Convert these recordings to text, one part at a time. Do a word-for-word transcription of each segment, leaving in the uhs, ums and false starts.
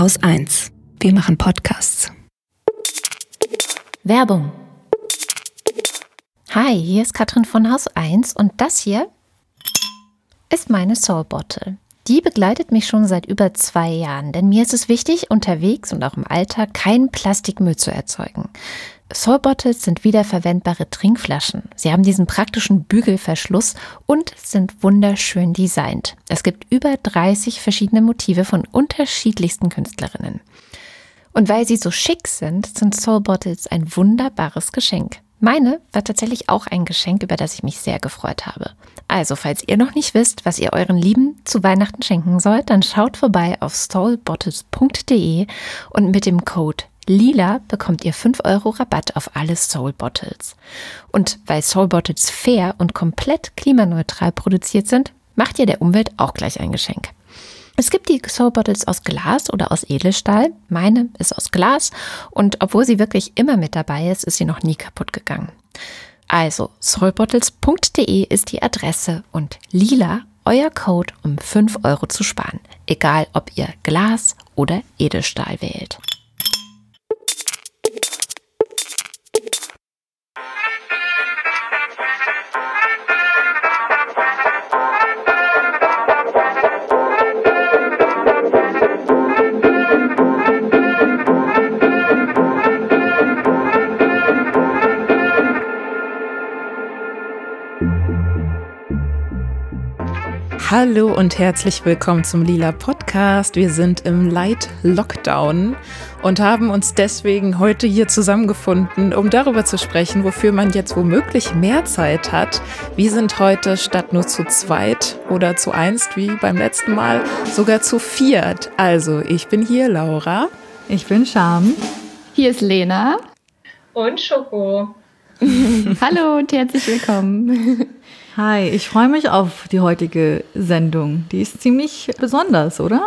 Haus eins. Wir machen Podcasts. Werbung. Hi, hier ist Katrin von Haus eins und das hier ist meine Soul Bottle. Die begleitet mich schon seit über zwei Jahren, denn mir ist es wichtig, unterwegs und auch im Alltag keinen Plastikmüll zu erzeugen. Soul Bottles sind wiederverwendbare Trinkflaschen. Sie haben diesen praktischen Bügelverschluss und sind wunderschön designt. Es gibt über dreißig verschiedene Motive von unterschiedlichsten Künstlerinnen. Und weil sie so schick sind, sind Soul Bottles ein wunderbares Geschenk. Meine war tatsächlich auch ein Geschenk, über das ich mich sehr gefreut habe. Also, falls ihr noch nicht wisst, was ihr euren Lieben zu Weihnachten schenken sollt, dann schaut vorbei auf soul bottles punkt de und mit dem Code Lila bekommt ihr fünf Euro Rabatt auf alle Soul Bottles. Und weil Soul Bottles fair und komplett klimaneutral produziert sind, macht ihr der Umwelt auch gleich ein Geschenk. Es gibt die Soul Bottles aus Glas oder aus Edelstahl. Meine ist aus Glas und obwohl sie wirklich immer mit dabei ist, ist sie noch nie kaputt gegangen. Also soul bottles punkt de ist die Adresse und Lila euer Code, um fünf Euro zu sparen. Egal, ob ihr Glas oder Edelstahl wählt. Hallo und herzlich willkommen zum Lila Podcast. Wir sind im Light Lockdown und haben uns deswegen heute hier zusammengefunden, um darüber zu sprechen, wofür man jetzt womöglich mehr Zeit hat. Wir sind heute statt nur zu zweit oder zu einst wie beim letzten Mal sogar zu viert. Also ich bin hier Laura. Ich bin Charme. Hier ist Lena. Und Schoko. Hallo und herzlich willkommen. Hi, ich freue mich auf die heutige Sendung. Die ist ziemlich besonders, oder?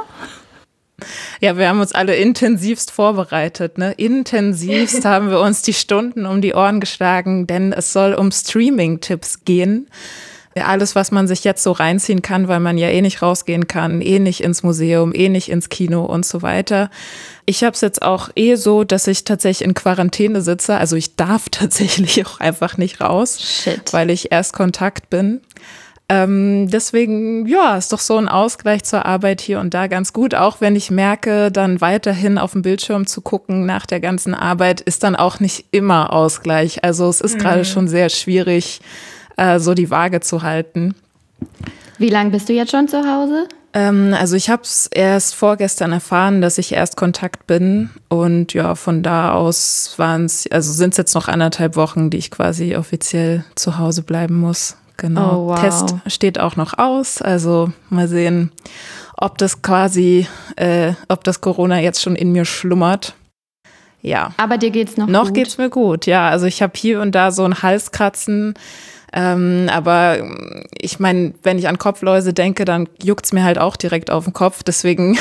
Ja, wir haben uns alle intensivst vorbereitet, ne? Intensivst haben wir uns die Stunden um die Ohren geschlagen, denn es soll um Streaming-Tipps gehen. Alles, was man sich jetzt so reinziehen kann, weil man ja eh nicht rausgehen kann, eh nicht ins Museum, eh nicht ins Kino und so weiter. Ich habe es jetzt auch eh so, dass ich tatsächlich in Quarantäne sitze. Also ich darf tatsächlich auch einfach nicht raus, Shit. weil ich erst Kontakt bin. Ähm, deswegen, ja, ist doch so ein Ausgleich zur Arbeit hier und da ganz gut. Auch wenn ich merke, dann weiterhin auf dem Bildschirm zu gucken nach der ganzen Arbeit, ist dann auch nicht immer Ausgleich. Also es ist mhm. gerade schon sehr schwierig, äh, so die Waage zu halten. Wie lange bist du jetzt schon zu Hause? Ähm, also ich habe es erst vorgestern erfahren, dass ich erst Kontakt bin. Und ja, von da aus waren es, also sind es jetzt noch anderthalb Wochen, die ich quasi offiziell zu Hause bleiben muss. Genau. Oh, wow. Test steht auch noch aus. Also mal sehen, ob das quasi, äh, ob das Corona jetzt schon in mir schlummert. Ja. Aber dir geht's noch, noch gut? Noch geht's mir gut, ja. Also ich habe hier und da so ein Halskratzen. Ähm, aber ich meine, wenn ich an Kopfläuse denke, dann juckt's mir halt auch direkt auf den Kopf. Deswegen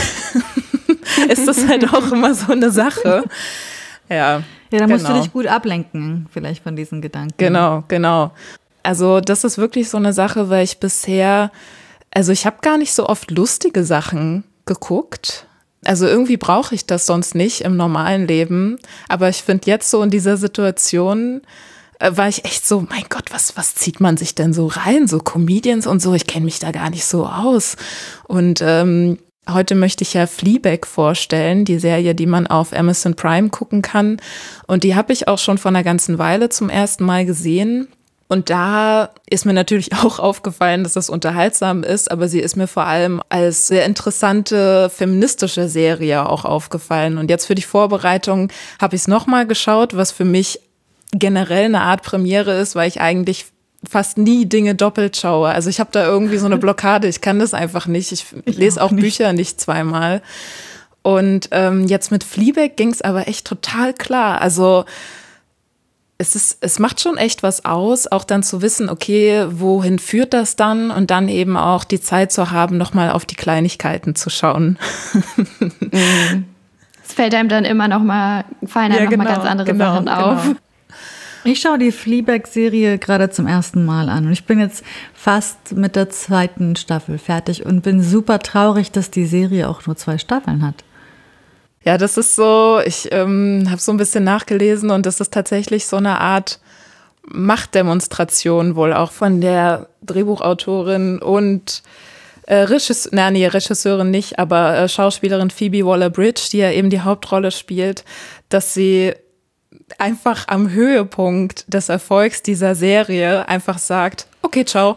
ist das halt auch immer so eine Sache. Ja, ja, dann genau. musst du dich gut ablenken, vielleicht von diesen Gedanken. Genau, genau. Also das ist wirklich so eine Sache, weil ich bisher, also ich habe gar nicht so oft lustige Sachen geguckt. Also irgendwie brauche ich das sonst nicht im normalen Leben. Aber ich finde jetzt so in dieser Situation war ich echt so, mein Gott, was, was zieht man sich denn so rein? So Comedians und so, ich kenne mich da gar nicht so aus. Und ähm, heute möchte ich ja Fleabag vorstellen, die Serie, die man auf Amazon Prime gucken kann. Und die habe ich auch schon vor einer ganzen Weile zum ersten Mal gesehen. Und da ist mir natürlich auch aufgefallen, dass das unterhaltsam ist, aber sie ist mir vor allem als sehr interessante feministische Serie auch aufgefallen. Und jetzt für die Vorbereitung habe ich es nochmal geschaut, was für mich generell eine Art Premiere ist, weil ich eigentlich fast nie Dinge doppelt schaue. Also ich habe da irgendwie so eine Blockade, ich kann das einfach nicht. Ich, ich lese auch, auch nicht. Bücher nicht zweimal. Und ähm, jetzt mit Fleabag ging es aber echt total klar. Also es ist, es macht schon echt was aus, auch dann zu wissen, okay, wohin führt das dann? Und dann eben auch die Zeit zu haben, nochmal auf die Kleinigkeiten zu schauen. Mhm. Es fällt einem dann immer noch mal, fallen einem ja, genau, noch mal ganz andere genau, Sachen auf. Genau. Ich schaue die Fleabag-Serie gerade zum ersten Mal an und ich bin jetzt fast mit der zweiten Staffel fertig und bin super traurig, dass die Serie auch nur zwei Staffeln hat. Ja, das ist so, ich ähm, habe so ein bisschen nachgelesen und das ist tatsächlich so eine Art Machtdemonstration wohl auch von der Drehbuchautorin und äh, Regisseur, na, nee, Regisseurin nicht, aber äh, Schauspielerin Phoebe Waller-Bridge, die ja eben die Hauptrolle spielt, dass sie einfach am Höhepunkt des Erfolgs dieser Serie einfach sagt, okay, ciao.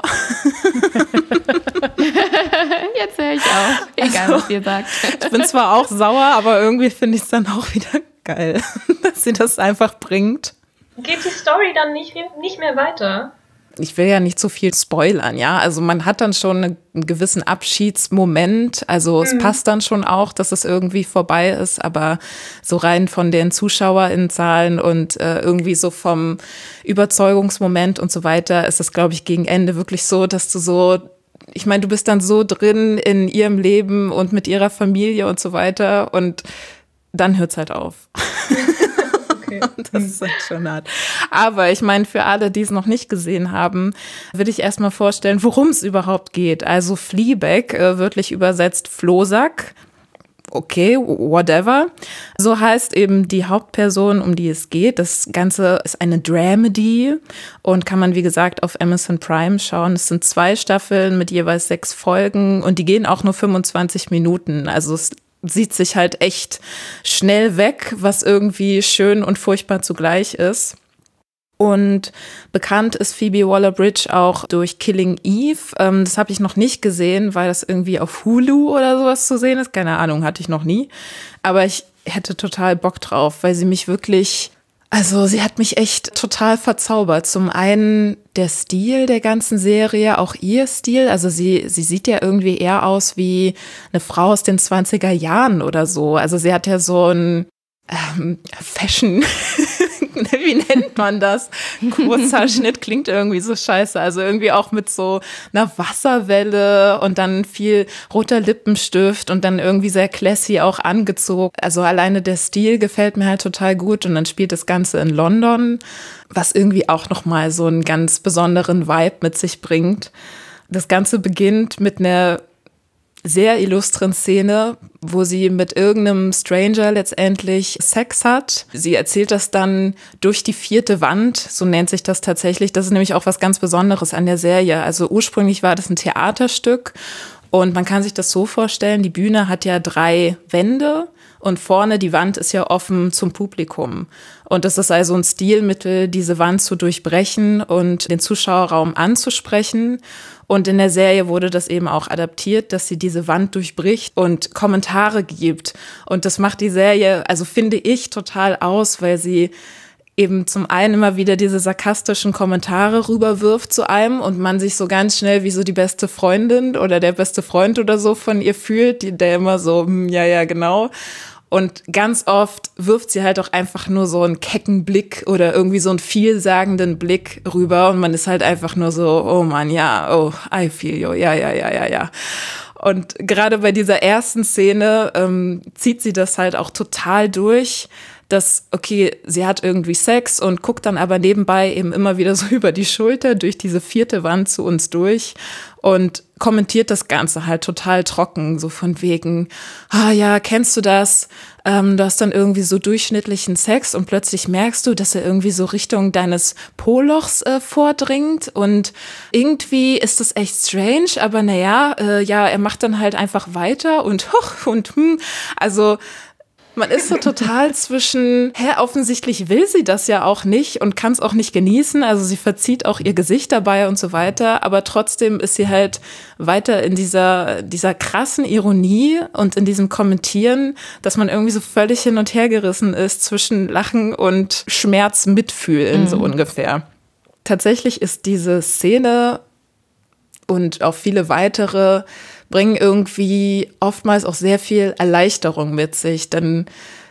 Jetzt höre ich auf, egal was ihr sagt. Ich bin zwar auch sauer, aber irgendwie finde ich es dann auch wieder geil, dass sie das einfach bringt. Geht die Story dann nicht, nicht mehr weiter? Ich will ja nicht zu viel spoilern, ja. Also man hat dann schon einen gewissen Abschiedsmoment. Also es mhm. passt dann schon auch, dass es irgendwie vorbei ist. Aber so rein von den ZuschauerInnenzahlen und äh, irgendwie so vom Überzeugungsmoment und so weiter ist es, glaube ich, gegen Ende wirklich so, dass du so, ich meine, du bist dann so drin in ihrem Leben und mit ihrer Familie und so weiter. Und dann hört's halt auf. Das ist halt schon hart. Aber ich meine, für alle, die es noch nicht gesehen haben, würde ich erstmal vorstellen, worum es überhaupt geht. Also Fleabag, äh, wörtlich übersetzt Flohsack. Okay, whatever. So heißt eben die Hauptperson, um die es geht. Das Ganze ist eine Dramedy und kann man, wie gesagt, auf Amazon Prime schauen. Es sind zwei Staffeln mit jeweils sechs Folgen und die gehen auch nur fünfundzwanzig Minuten. Also es sieht sich halt echt schnell weg, was irgendwie schön und furchtbar zugleich ist. Und bekannt ist Phoebe Waller-Bridge auch durch Killing Eve. Ähm, das habe ich noch nicht gesehen, weil das irgendwie auf Hulu oder sowas zu sehen ist. Keine Ahnung, hatte ich noch nie. Aber ich hätte total Bock drauf, weil sie mich wirklich, also sie hat mich echt total verzaubert. Zum einen der Stil der ganzen Serie, auch ihr Stil. Also sie, sie sieht ja irgendwie eher aus wie eine Frau aus den zwanziger Jahren oder so. Also sie hat ja so ein ähm, Fashion, wie nennt man das? Kurzer Schnitt klingt irgendwie so scheiße. Also irgendwie auch mit so einer Wasserwelle und dann viel roter Lippenstift und dann irgendwie sehr classy auch angezogen. Also alleine der Stil gefällt mir halt total gut und dann spielt das Ganze in London, was irgendwie auch nochmal so einen ganz besonderen Vibe mit sich bringt. Das Ganze beginnt mit einer sehr illustren Szene, wo sie mit irgendeinem Stranger letztendlich Sex hat. Sie erzählt das dann durch die vierte Wand, so nennt sich das tatsächlich. Das ist nämlich auch was ganz Besonderes an der Serie. Also ursprünglich war das ein Theaterstück und man kann sich das so vorstellen, die Bühne hat ja drei Wände und vorne die Wand ist ja offen zum Publikum. Und das ist also ein Stilmittel, diese Wand zu durchbrechen und den Zuschauerraum anzusprechen. Und in der Serie wurde das eben auch adaptiert, dass sie diese Wand durchbricht und Kommentare gibt. Und das macht die Serie, also finde ich, total aus, weil sie eben zum einen immer wieder diese sarkastischen Kommentare rüberwirft zu einem und man sich so ganz schnell wie so die beste Freundin oder der beste Freund oder so von ihr fühlt, die, der immer so, hm, ja, ja, genau. Und ganz oft wirft sie halt auch einfach nur so einen kecken Blick oder irgendwie so einen vielsagenden Blick rüber und man ist halt einfach nur so, oh Mann, ja, oh, I feel you, ja, ja, ja, ja, ja. Und gerade bei dieser ersten Szene ähm, zieht sie das halt auch total durch, dass, okay, sie hat irgendwie Sex und guckt dann aber nebenbei eben immer wieder so über die Schulter durch diese vierte Wand zu uns durch und kommentiert das Ganze halt total trocken, so von wegen, ah ja, kennst du das? Ähm, du hast dann irgendwie so durchschnittlichen Sex und plötzlich merkst du, dass er irgendwie so Richtung deines Po-Lochs äh, vordringt und irgendwie ist das echt strange, aber naja, äh, ja, er macht dann halt einfach weiter und hoch und hm, also man ist so total zwischen, hä, offensichtlich will sie das ja auch nicht und kann es auch nicht genießen. Also sie verzieht auch ihr Gesicht dabei und so weiter. Aber trotzdem ist sie halt weiter in dieser, dieser krassen Ironie und in diesem Kommentieren, dass man irgendwie so völlig hin und her gerissen ist zwischen Lachen und Schmerz mitfühlen, mhm. so ungefähr. Tatsächlich ist diese Szene und auch viele weitere bringen irgendwie oftmals auch sehr viel Erleichterung mit sich, denn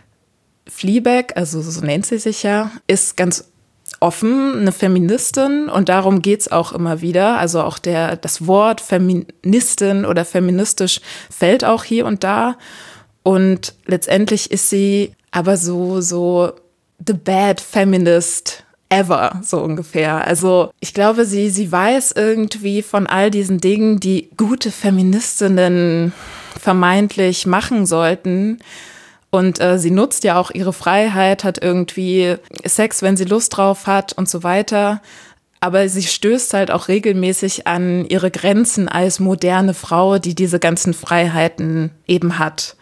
Fleabag, also so nennt sie sich ja, ist ganz offen eine Feministin und darum geht's auch immer wieder, also auch der, das Wort Feministin oder feministisch fällt auch hier und da und letztendlich ist sie aber so, so the bad feminist ever, so ungefähr. Also ich glaube, sie, sie weiß irgendwie von all diesen Dingen, die gute Feministinnen vermeintlich machen sollten. Und äh, sie nutzt ja auch ihre Freiheit, hat irgendwie Sex, wenn sie Lust drauf hat und so weiter. Aber sie stößt halt auch regelmäßig an ihre Grenzen als moderne Frau, die diese ganzen Freiheiten eben hat.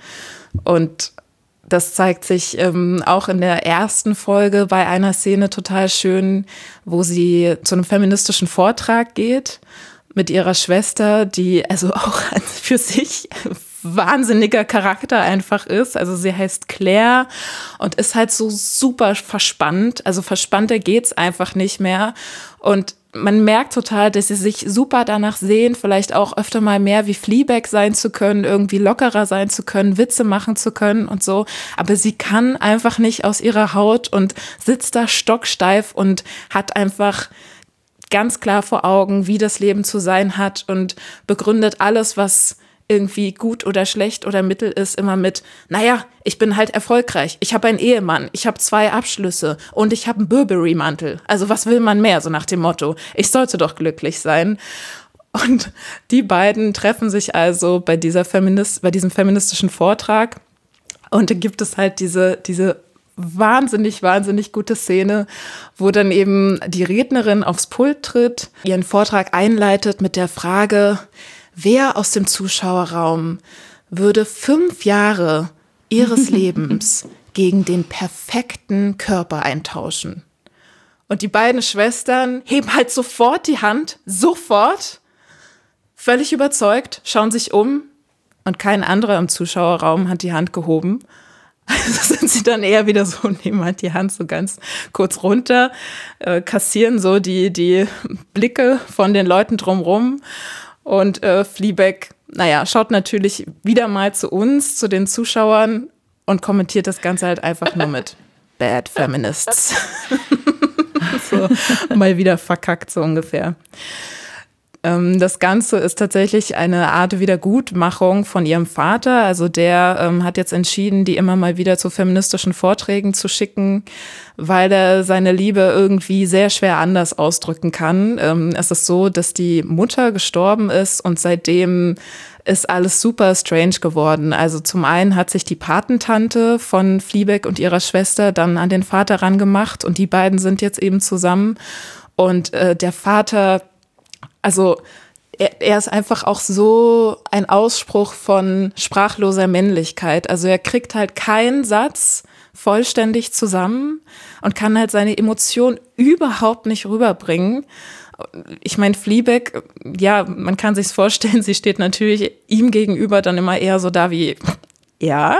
Und das zeigt sich ähm, auch in der ersten Folge bei einer Szene total schön, wo sie zu einem feministischen Vortrag geht mit ihrer Schwester, die also auch für sich wahnsinniger Charakter einfach ist. Also sie heißt Claire und ist halt so super verspannt. Also verspannter geht's einfach nicht mehr. Und man merkt total, dass sie sich super danach sehen, vielleicht auch öfter mal mehr wie Fleabag sein zu können, irgendwie lockerer sein zu können, Witze machen zu können und so. Aber sie kann einfach nicht aus ihrer Haut und sitzt da stocksteif und hat einfach ganz klar vor Augen, wie das Leben zu sein hat und begründet alles, was irgendwie gut oder schlecht oder mittel ist, immer mit, naja, ich bin halt erfolgreich, ich habe einen Ehemann, ich habe zwei Abschlüsse und ich habe einen Burberry-Mantel. Also was will man mehr, so nach dem Motto, ich sollte doch glücklich sein. Und die beiden treffen sich also bei, dieser Feminist, bei diesem feministischen Vortrag und da gibt es halt diese, diese wahnsinnig, wahnsinnig gute Szene, wo dann eben die Rednerin aufs Pult tritt, ihren Vortrag einleitet mit der Frage, wer aus dem Zuschauerraum würde fünf Jahre ihres Lebens gegen den perfekten Körper eintauschen? Und die beiden Schwestern heben halt sofort die Hand, sofort, völlig überzeugt, schauen sich um und kein anderer im Zuschauerraum hat die Hand gehoben. Also sind sie dann eher wieder so, nehmen halt die Hand so ganz kurz runter, äh, kassieren so die, die Blicke von den Leuten drumrum. Und äh, Fleabag, naja, schaut natürlich wieder mal zu uns, zu den Zuschauern und kommentiert das Ganze halt einfach nur mit Bad Feminists. So, mal wieder verkackt so ungefähr. Ähm, das Ganze ist tatsächlich eine Art Wiedergutmachung von ihrem Vater. Also der ähm, hat jetzt entschieden, die immer mal wieder zu feministischen Vorträgen zu schicken, weil er seine Liebe irgendwie sehr schwer anders ausdrücken kann. Ähm, es ist so, dass die Mutter gestorben ist und seitdem ist alles super strange geworden. Also zum einen hat sich die Patentante von Fleabag und ihrer Schwester dann an den Vater rangemacht und die beiden sind jetzt eben zusammen. Und äh, der Vater, also er, er ist einfach auch so ein Ausspruch von sprachloser Männlichkeit. Also er kriegt halt keinen Satz vollständig zusammen und kann halt seine Emotionen überhaupt nicht rüberbringen. Ich meine, Fleabag, ja, man kann sich's vorstellen, sie steht natürlich ihm gegenüber dann immer eher so da wie, ja,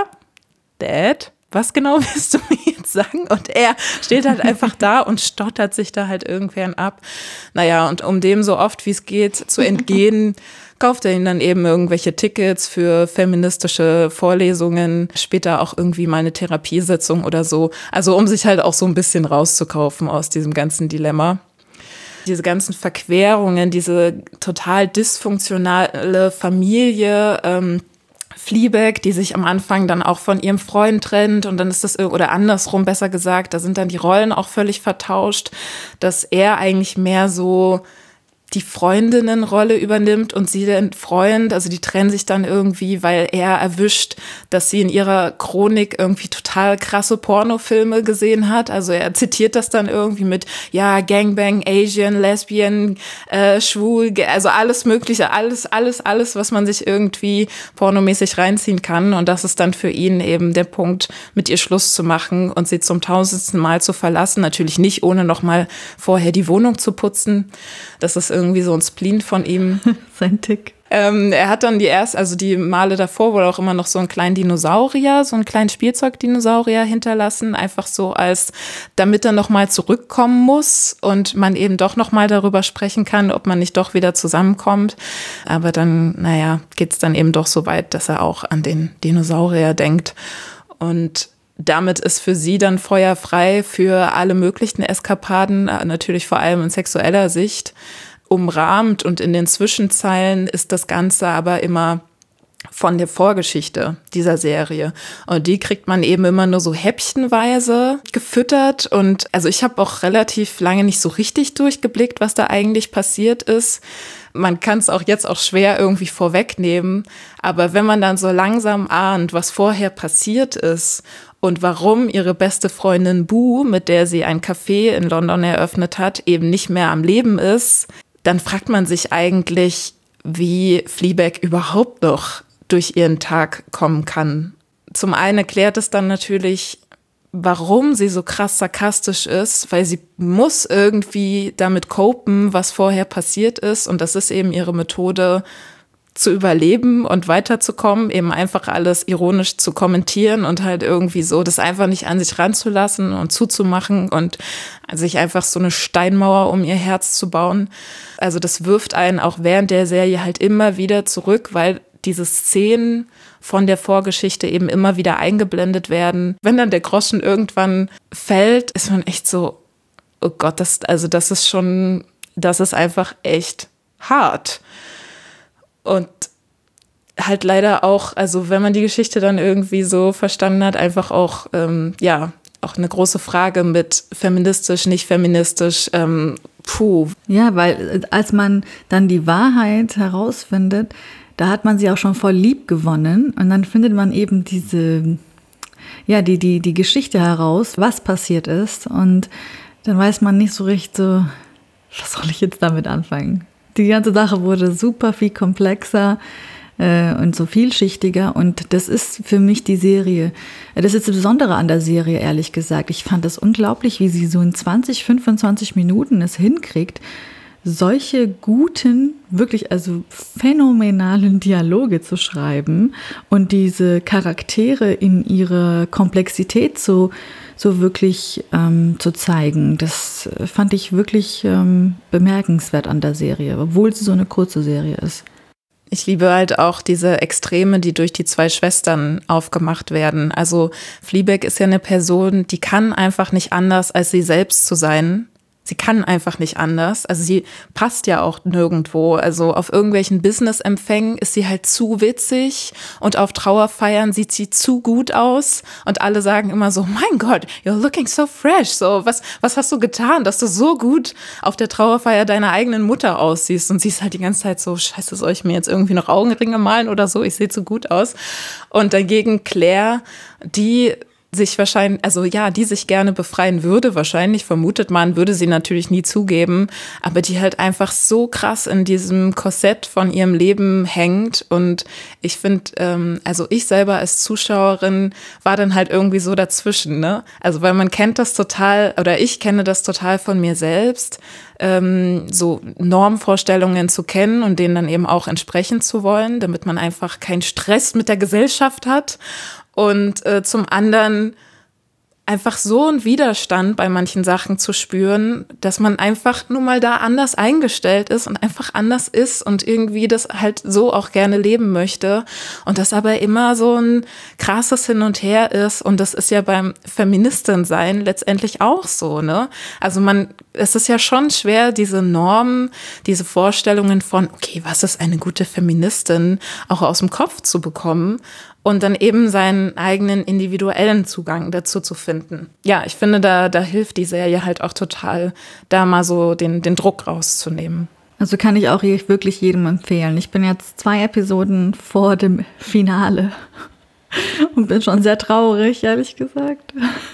Dad, was genau willst du mir jetzt sagen? Und er steht halt einfach da und stottert sich da halt irgendwann ab. Naja, und um dem so oft wie es geht zu entgehen, kauft er ihm dann eben irgendwelche Tickets für feministische Vorlesungen, später auch irgendwie mal eine Therapiesitzung oder so. Also um sich halt auch so ein bisschen rauszukaufen aus diesem ganzen Dilemma. Diese ganzen Verquerungen, diese total dysfunktionale Familie, ähm, Fleabag, die sich am Anfang dann auch von ihrem Freund trennt und dann ist das, oder andersrum besser gesagt, da sind dann die Rollen auch völlig vertauscht, dass er eigentlich mehr so die Freundinnenrolle übernimmt und sie den Freund, also die trennen sich dann irgendwie, weil er erwischt, dass sie in ihrer Chronik irgendwie total krasse Pornofilme gesehen hat. Also er zitiert das dann irgendwie mit, ja, Gangbang, Asian, Lesbian, äh, schwul, also alles Mögliche, alles, alles, alles, was man sich irgendwie pornomäßig reinziehen kann. Und das ist dann für ihn eben der Punkt, mit ihr Schluss zu machen und sie zum tausendsten Mal zu verlassen. Natürlich nicht, ohne noch mal vorher die Wohnung zu putzen. Das ist irgendwie so ein Spleen von ihm. Sein Tick. Ähm, er hat dann die erst, also die Male davor wohl auch immer noch so einen kleinen Dinosaurier, so einen kleinen Spielzeugdinosaurier hinterlassen, einfach so als, damit er noch mal zurückkommen muss und man eben doch noch mal darüber sprechen kann, ob man nicht doch wieder zusammenkommt. Aber dann, naja, geht's dann eben doch so weit, dass er auch an den Dinosaurier denkt. Und damit ist für sie dann Feuer frei für alle möglichen Eskapaden, natürlich vor allem in sexueller Sicht, umrahmt. Und in den Zwischenzeilen ist das Ganze aber immer von der Vorgeschichte dieser Serie. Und die kriegt man eben immer nur so häppchenweise gefüttert. Und also ich habe auch relativ lange nicht so richtig durchgeblickt, was da eigentlich passiert ist. Man kann es auch jetzt auch schwer irgendwie vorwegnehmen. Aber wenn man dann so langsam ahnt, was vorher passiert ist und warum ihre beste Freundin Boo, mit der sie ein Café in London eröffnet hat, eben nicht mehr am Leben ist, dann fragt man sich eigentlich, wie Fleabag überhaupt noch durch ihren Tag kommen kann. Zum einen erklärt es dann natürlich, warum sie so krass sarkastisch ist, weil sie muss irgendwie damit copen, was vorher passiert ist. Und das ist eben ihre Methode, zu überleben und weiterzukommen, eben einfach alles ironisch zu kommentieren und halt irgendwie so das einfach nicht an sich ranzulassen und zuzumachen und sich einfach so eine Steinmauer um ihr Herz zu bauen. Also das wirft einen auch während der Serie halt immer wieder zurück, weil diese Szenen von der Vorgeschichte eben immer wieder eingeblendet werden. Wenn dann der Groschen irgendwann fällt, ist man echt so, oh Gott, das, also das ist schon, das ist einfach echt hart. Und halt leider auch, also wenn man die Geschichte dann irgendwie so verstanden hat, einfach auch, ähm, ja, auch eine große Frage mit feministisch, nicht feministisch, ähm, puh. Ja, weil als man dann die Wahrheit herausfindet, da hat man sie auch schon voll lieb gewonnen und dann findet man eben diese, ja, die, die, die Geschichte heraus, was passiert ist und dann weiß man nicht so recht so, was soll ich jetzt damit anfangen? Die ganze Sache wurde super viel komplexer äh, und so vielschichtiger und das ist für mich die Serie, das ist das Besondere an der Serie, ehrlich gesagt. Ich fand das unglaublich, wie sie so in zwanzig, fünfundzwanzig Minuten es hinkriegt, solche guten, wirklich also phänomenalen Dialoge zu schreiben und diese Charaktere in ihrer Komplexität so, so wirklich ähm, zu zeigen. Das fand ich wirklich ähm, bemerkenswert an der Serie, obwohl sie so eine kurze Serie ist. Ich liebe halt auch diese Extreme, die durch die zwei Schwestern aufgemacht werden. Also Fleabag ist ja eine Person, die kann einfach nicht anders, als sie selbst zu sein. Sie kann einfach nicht anders. Also sie passt ja auch nirgendwo. Also auf irgendwelchen Business-Empfängen ist sie halt zu witzig und auf Trauerfeiern sieht sie zu gut aus und alle sagen immer so, mein Gott, you're looking so fresh. So, was, was hast du getan, dass du so gut auf der Trauerfeier deiner eigenen Mutter aussiehst? Und sie ist halt die ganze Zeit so, scheiße, soll ich mir jetzt irgendwie noch Augenringe malen oder so? Ich sehe zu gut aus. Und dagegen Claire, die sich wahrscheinlich, also ja, die sich gerne befreien würde, wahrscheinlich, vermutet man, würde sie natürlich nie zugeben, aber die halt einfach so krass in diesem Korsett von ihrem Leben hängt und ich finde, ähm, also ich selber als Zuschauerin war dann halt irgendwie so dazwischen, ne? Also weil man kennt das total, oder ich kenne das total von mir selbst, ähm, so Normvorstellungen zu kennen und denen dann eben auch entsprechen zu wollen, damit man einfach keinen Stress mit der Gesellschaft hat. Und äh, zum anderen einfach so einen Widerstand bei manchen Sachen zu spüren, dass man einfach nur mal da anders eingestellt ist und einfach anders ist und irgendwie das halt so auch gerne leben möchte. Und das aber immer so ein krasses Hin und Her ist. Und das ist ja beim Feministin-Sein letztendlich auch so, ne? Also man, es ist ja schon schwer, diese Normen, diese Vorstellungen von, okay, was ist eine gute Feministin, auch aus dem Kopf zu bekommen. Und dann eben seinen eigenen individuellen Zugang dazu zu finden. Ja, ich finde, da, da hilft die Serie halt auch total, da mal so den, den Druck rauszunehmen. Also kann ich auch wirklich jedem empfehlen. Ich bin jetzt zwei Episoden vor dem Finale und bin schon sehr traurig, ehrlich gesagt.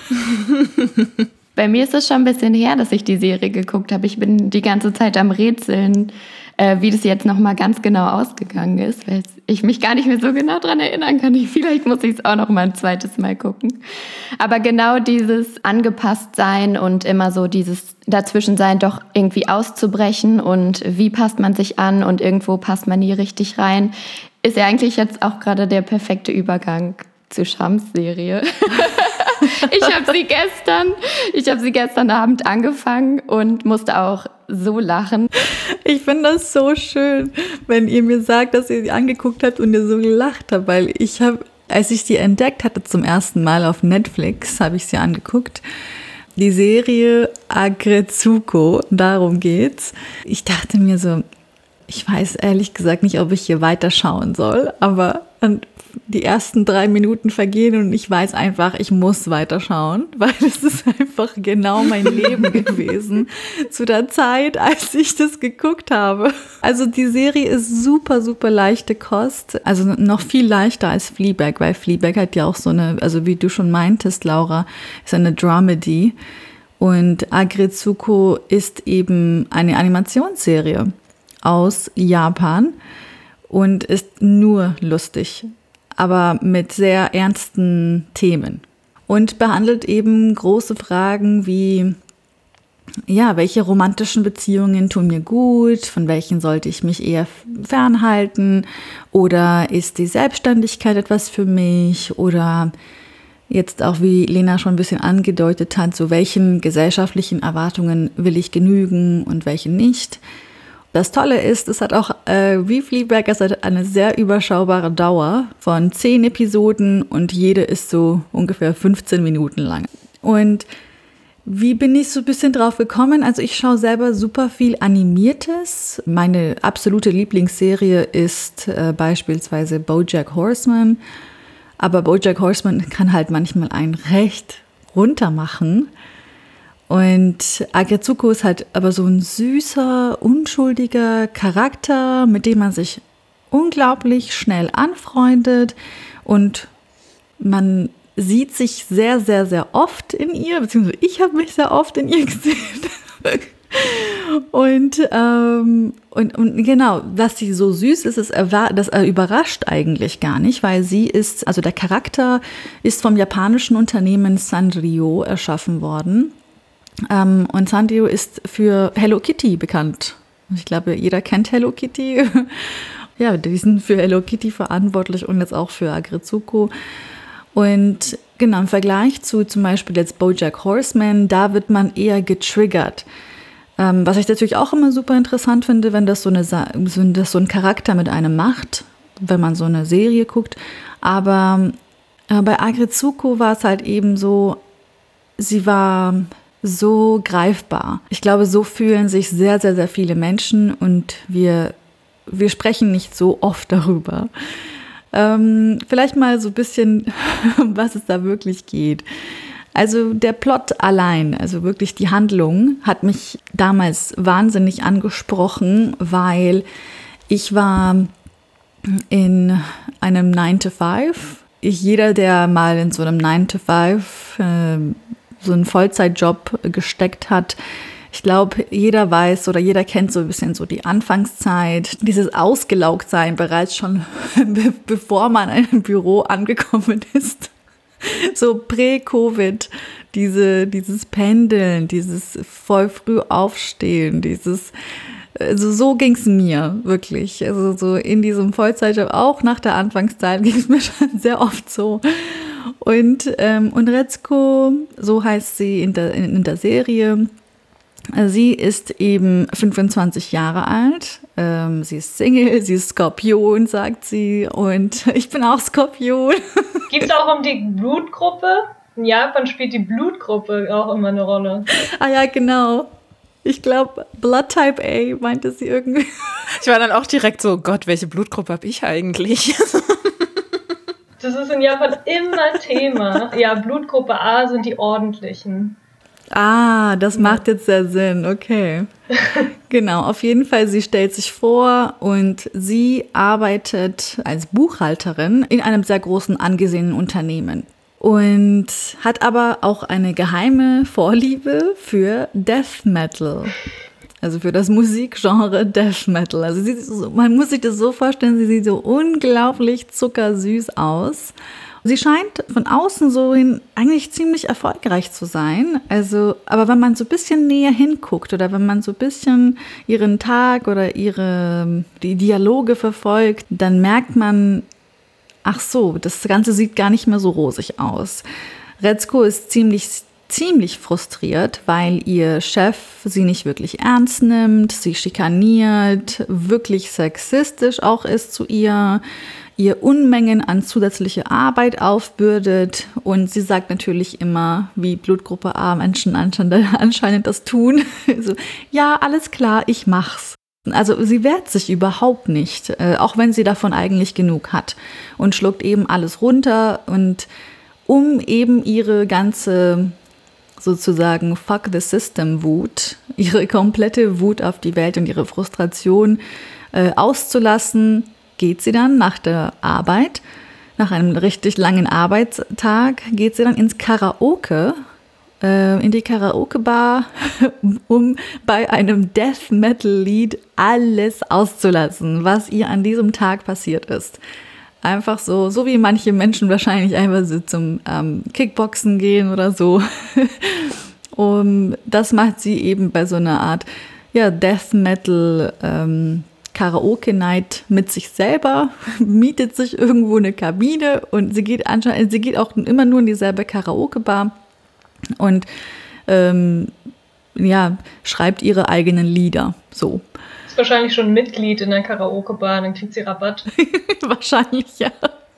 Bei mir ist es schon ein bisschen her, dass ich die Serie geguckt habe. Ich bin die ganze Zeit am Rätseln, äh, wie das jetzt nochmal ganz genau ausgegangen ist, weil ich mich gar nicht mehr so genau dran erinnern kann. Vielleicht muss ich es auch noch mal ein zweites Mal gucken. Aber genau dieses Angepasstsein und immer so dieses Dazwischensein, doch irgendwie auszubrechen und wie passt man sich an und irgendwo passt man nie richtig rein, ist ja eigentlich jetzt auch gerade der perfekte Übergang zur Shams-Serie. Ich habe sie gestern, ich habe sie gestern Abend angefangen und musste auch so lachen. Ich finde das so schön, wenn ihr mir sagt, dass ihr sie angeguckt habt und ihr so gelacht habt, weil ich habe, als ich sie entdeckt hatte zum ersten Mal auf Netflix, habe ich sie angeguckt. Die Serie Aggretsuko, darum geht's. Ich dachte mir so, ich weiß ehrlich gesagt nicht, ob ich hier weiterschauen soll, aber Und die ersten drei Minuten vergehen und ich weiß einfach, ich muss weiterschauen, weil es ist einfach genau mein Leben gewesen zu der Zeit, als ich das geguckt habe. Also die Serie ist super, super leichte Kost, also noch viel leichter als Fleabag, weil Fleabag hat ja auch so eine, also wie du schon meintest, Laura, ist eine Dramedy und Agretsuko ist eben eine Animationsserie aus Japan und ist nur lustig, aber mit sehr ernsten Themen und behandelt eben große Fragen wie, ja, welche romantischen Beziehungen tun mir gut, von welchen sollte ich mich eher fernhalten oder ist die Selbstständigkeit etwas für mich oder jetzt auch, wie Lena schon ein bisschen angedeutet hat, so welchen gesellschaftlichen Erwartungen will ich genügen und welche nicht. Das Tolle ist, es hat auch, äh, wie Fleabag, es hat eine sehr überschaubare Dauer von zehn Episoden und jede ist so ungefähr fünfzehn Minuten lang. Und wie bin ich so ein bisschen drauf gekommen? Also ich schaue selber super viel Animiertes. Meine absolute Lieblingsserie ist äh, beispielsweise BoJack Horseman. Aber BoJack Horseman kann halt manchmal einen recht runter machen. Und Agretsuko ist halt aber so ein süßer, unschuldiger Charakter, mit dem man sich unglaublich schnell anfreundet und man sieht sich sehr, sehr, sehr oft in ihr, beziehungsweise ich habe mich sehr oft in ihr gesehen. und, ähm, und, und genau, was sie so süß ist, ist, das überrascht eigentlich gar nicht, weil sie ist, also der Charakter ist vom japanischen Unternehmen Sanrio erschaffen worden. Um, und Sanrio ist für Hello Kitty bekannt. Ich glaube, jeder kennt Hello Kitty. Ja, die sind für Hello Kitty verantwortlich und jetzt auch für Agretsuko. Und genau, im Vergleich zu zum Beispiel jetzt BoJack Horseman, da wird man eher getriggert. Um, was ich natürlich auch immer super interessant finde, wenn das so, eine, wenn das so ein Charakter mit einem macht, wenn man so eine Serie guckt. Aber äh, bei Agretsuko war es halt eben so, sie war so greifbar. Ich glaube, so fühlen sich sehr, sehr, sehr viele Menschen und wir, wir sprechen nicht so oft darüber. Ähm, vielleicht mal so ein bisschen, um was es da wirklich geht. Also der Plot allein, also wirklich die Handlung, hat mich damals wahnsinnig angesprochen, weil ich war in einem nine to five. Ich, jeder, der mal in so einem nine to five äh, so einen Vollzeitjob gesteckt hat. Ich glaube, jeder weiß oder jeder kennt so ein bisschen so die Anfangszeit, dieses Ausgelaugtsein bereits schon, be- bevor man in einem Büro angekommen ist. So prä-Covid, diese, dieses Pendeln, dieses voll früh aufstehen, dieses, also so ging es mir wirklich. Also so in diesem Vollzeitjob, auch nach der Anfangszeit ging es mir schon sehr oft so. Und, ähm, und Retsuko, so heißt sie in der, in, in der Serie, sie ist eben fünfundzwanzig Jahre alt, ähm, sie ist Single, sie ist Skorpion, sagt sie, und ich bin auch Skorpion. Geht es auch um die Blutgruppe? In Japan spielt die Blutgruppe auch immer eine Rolle. Ah ja, genau. Ich glaube, Blood Type A meinte sie irgendwie. Ich war dann auch direkt so, Gott, welche Blutgruppe habe ich eigentlich? Das ist in Japan immer Thema. Ja, Blutgruppe A sind die ordentlichen. Ah, das macht jetzt sehr Sinn, okay. Genau, auf jeden Fall, sie stellt sich vor und sie arbeitet als Buchhalterin in einem sehr großen, angesehenen Unternehmen. Und hat aber auch eine geheime Vorliebe für Death Metal. Also für das Musikgenre Death Metal. Also sie, so, man muss sich das so vorstellen, sie sieht so unglaublich zuckersüß aus. Sie scheint von außen so hin eigentlich ziemlich erfolgreich zu sein. Also, aber wenn man so ein bisschen näher hinguckt oder wenn man so ein bisschen ihren Tag oder ihre die Dialoge verfolgt, dann merkt man, ach so, das Ganze sieht gar nicht mehr so rosig aus. Retsuko ist ziemlich ziemlich frustriert, weil ihr Chef sie nicht wirklich ernst nimmt, sie schikaniert, wirklich sexistisch auch ist zu ihr, ihr Unmengen an zusätzliche Arbeit aufbürdet und sie sagt natürlich immer, wie Blutgruppe A Menschen anscheinend das tun, so, ja, alles klar, ich mach's. Also sie wehrt sich überhaupt nicht, äh, auch wenn sie davon eigentlich genug hat und schluckt eben alles runter. Und um eben ihre ganze sozusagen Fuck the System Wut, ihre komplette Wut auf die Welt und ihre Frustration äh, auszulassen, geht sie dann nach der Arbeit, nach einem richtig langen Arbeitstag, geht sie dann ins Karaoke, äh, in die Karaoke-Bar, um bei einem Death-Metal-Lied alles auszulassen, was ihr an diesem Tag passiert ist. Einfach so, so wie manche Menschen wahrscheinlich einfach so zum ähm, Kickboxen gehen oder so. um, das macht sie eben bei so einer Art ja, Death-Metal ähm, Karaoke-Night mit sich selber, mietet sich irgendwo eine Kabine und sie geht anscheinend, sie geht auch immer nur in dieselbe Karaoke-Bar und ähm, ja, schreibt ihre eigenen Lieder. So. Ist wahrscheinlich schon Mitglied in der Karaoke-Bar, dann kriegt sie Rabatt. Wahrscheinlich, ja.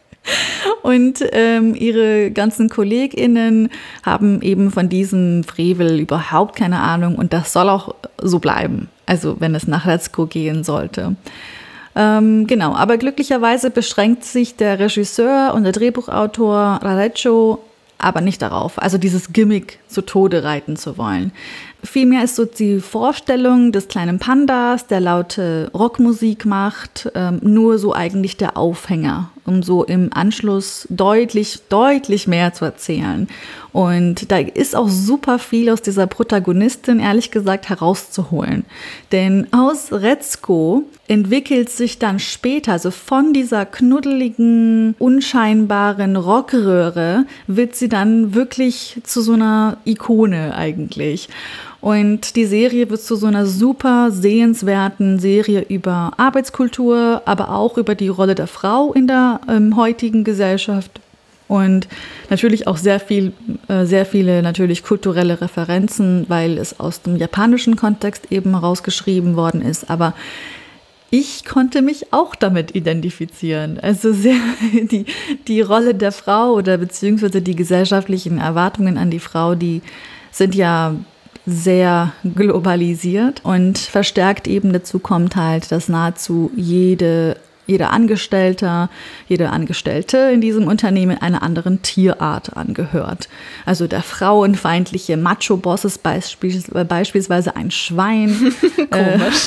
Und ähm, ihre ganzen KollegInnen haben eben von diesem Frevel überhaupt keine Ahnung und das soll auch so bleiben, also wenn es nach Retsuko gehen sollte. Ähm, genau, aber glücklicherweise beschränkt sich der Regisseur und der Drehbuchautor Rarecho aber nicht darauf, also dieses Gimmick zu Tode reiten zu wollen. Vielmehr ist so die Vorstellung des kleinen Pandas, der laute Rockmusik macht, ähm, nur so eigentlich der Aufhänger, um so im Anschluss deutlich, deutlich mehr zu erzählen. Und da ist auch super viel aus dieser Protagonistin, ehrlich gesagt, herauszuholen. Denn aus Retsuko entwickelt sich dann später, also von dieser knuddeligen, unscheinbaren Rockröhre, wird sie dann wirklich zu so einer Ikone eigentlich. Und die Serie wird zu so einer super sehenswerten Serie über Arbeitskultur, aber auch über die Rolle der Frau in der ähm, heutigen Gesellschaft. Und natürlich auch sehr viel, äh, sehr viele natürlich kulturelle Referenzen, weil es aus dem japanischen Kontext eben herausgeschrieben worden ist. Aber ich konnte mich auch damit identifizieren. Also sehr, die, die Rolle der Frau oder beziehungsweise die gesellschaftlichen Erwartungen an die Frau, die sind ja sehr globalisiert und verstärkt eben dazu kommt halt, dass nahezu jede, jeder Angestellter, jede Angestellte in diesem Unternehmen einer anderen Tierart angehört. Also der frauenfeindliche Macho-Boss ist beispiels, beispielsweise ein Schwein. Komisch.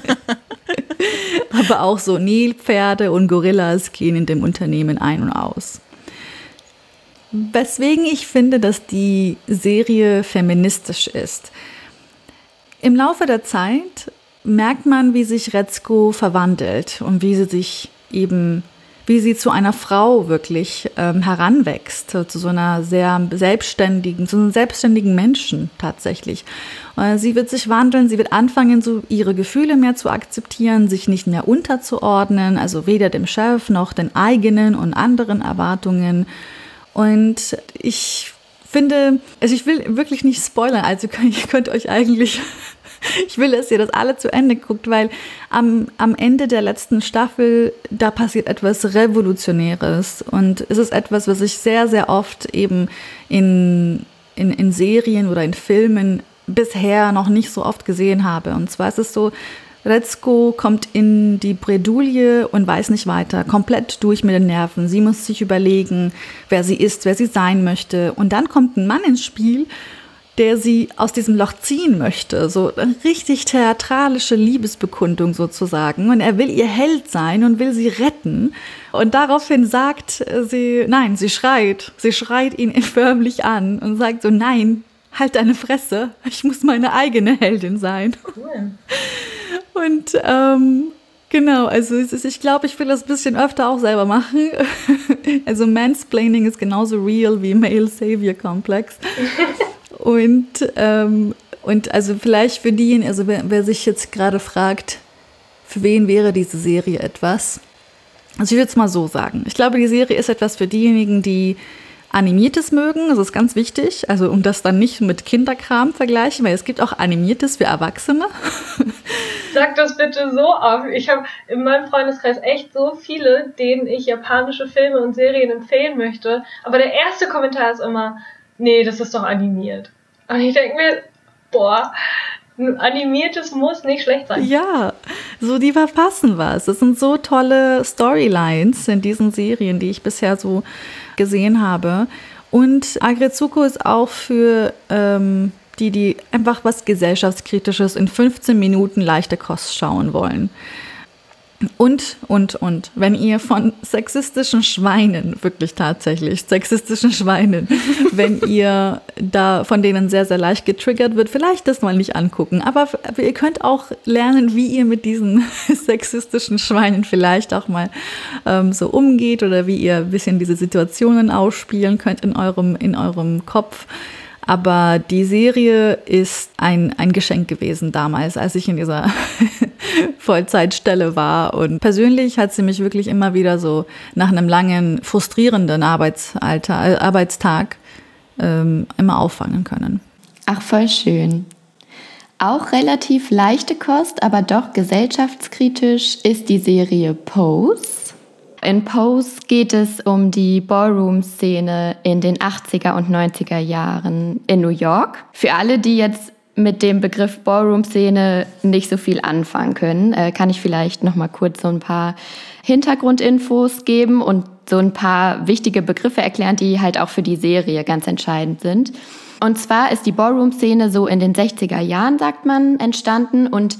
Aber auch so Nilpferde und Gorillas gehen in dem Unternehmen ein und aus. Weswegen ich finde, dass die Serie feministisch ist. Im Laufe der Zeit merkt man, wie sich Retsuko verwandelt und wie sie sich eben, wie sie zu einer Frau wirklich ähm, heranwächst, zu so einer sehr selbstständigen, zu einem selbstständigen Menschen tatsächlich. Äh, sie wird sich wandeln, sie wird anfangen, so ihre Gefühle mehr zu akzeptieren, sich nicht mehr unterzuordnen, also weder dem Chef noch den eigenen und anderen Erwartungen. Und ich finde, also ich will wirklich nicht spoilern, also ihr könnt euch eigentlich, ich will, dass ihr das alle zu Ende guckt, weil am, am Ende der letzten Staffel, da passiert etwas Revolutionäres und es ist etwas, was ich sehr, sehr oft eben in, in, in Serien oder in Filmen bisher noch nicht so oft gesehen habe. Und zwar ist es so, Retsuko kommt in die Bredouille und weiß nicht weiter, komplett durch mit den Nerven. Sie muss sich überlegen, wer sie ist, wer sie sein möchte. Und dann kommt ein Mann ins Spiel, der sie aus diesem Loch ziehen möchte. So eine richtig theatralische Liebesbekundung sozusagen. Und er will ihr Held sein und will sie retten. Und daraufhin sagt sie, nein, sie schreit. Sie schreit ihn förmlich an und sagt so, nein, halt deine Fresse. Ich muss meine eigene Heldin sein. Cool. Und ähm, genau, also es ist, ich glaube, ich will das ein bisschen öfter auch selber machen. Also Mansplaining ist genauso real wie Male Savior Complex. Und, ähm, und also vielleicht für diejenigen, also wer, wer sich jetzt gerade fragt, für wen wäre diese Serie etwas? Also ich würde es mal so sagen. Ich glaube, die Serie ist etwas für diejenigen, die Animiertes mögen, das ist ganz wichtig, also um das dann nicht mit Kinderkram vergleichen, weil es gibt auch Animiertes für Erwachsene. Sag das bitte so auf. Ich habe in meinem Freundeskreis echt so viele, denen ich japanische Filme und Serien empfehlen möchte, aber der erste Kommentar ist immer, nee, das ist doch animiert. Und ich denke mir, boah, animiertes muss nicht schlecht sein. Ja, so die verpassen was. Das sind so tolle Storylines in diesen Serien, die ich bisher so gesehen habe. Und Agretsuko ist auch für ähm, die, die einfach was Gesellschaftskritisches in fünfzehn Minuten leichte Kost schauen wollen. Und, und, und, wenn ihr von sexistischen Schweinen, wirklich tatsächlich sexistischen Schweinen, wenn ihr da von denen sehr, sehr leicht getriggert wird, vielleicht das mal nicht angucken. Aber, aber ihr könnt auch lernen, wie ihr mit diesen sexistischen Schweinen vielleicht auch mal ähm, so umgeht oder wie ihr ein bisschen diese Situationen ausspielen könnt in eurem, in eurem Kopf. Aber die Serie ist ein, ein Geschenk gewesen damals, als ich in dieser Vollzeitstelle war. Und persönlich hat sie mich wirklich immer wieder so nach einem langen, frustrierenden Arbeitsalter, äh, Arbeitstag ähm, immer auffangen können. Ach, voll schön. Auch relativ leichte Kost, aber doch gesellschaftskritisch ist die Serie Pose. In Pose geht es um die Ballroom-Szene in den achtziger und neunziger Jahren in New York. Für alle, die jetzt mit dem Begriff Ballroom-Szene nicht so viel anfangen können, äh, kann ich vielleicht noch mal kurz so ein paar Hintergrundinfos geben und so ein paar wichtige Begriffe erklären, die halt auch für die Serie ganz entscheidend sind. Und zwar ist die Ballroom-Szene so in den sechziger Jahren, sagt man, entstanden und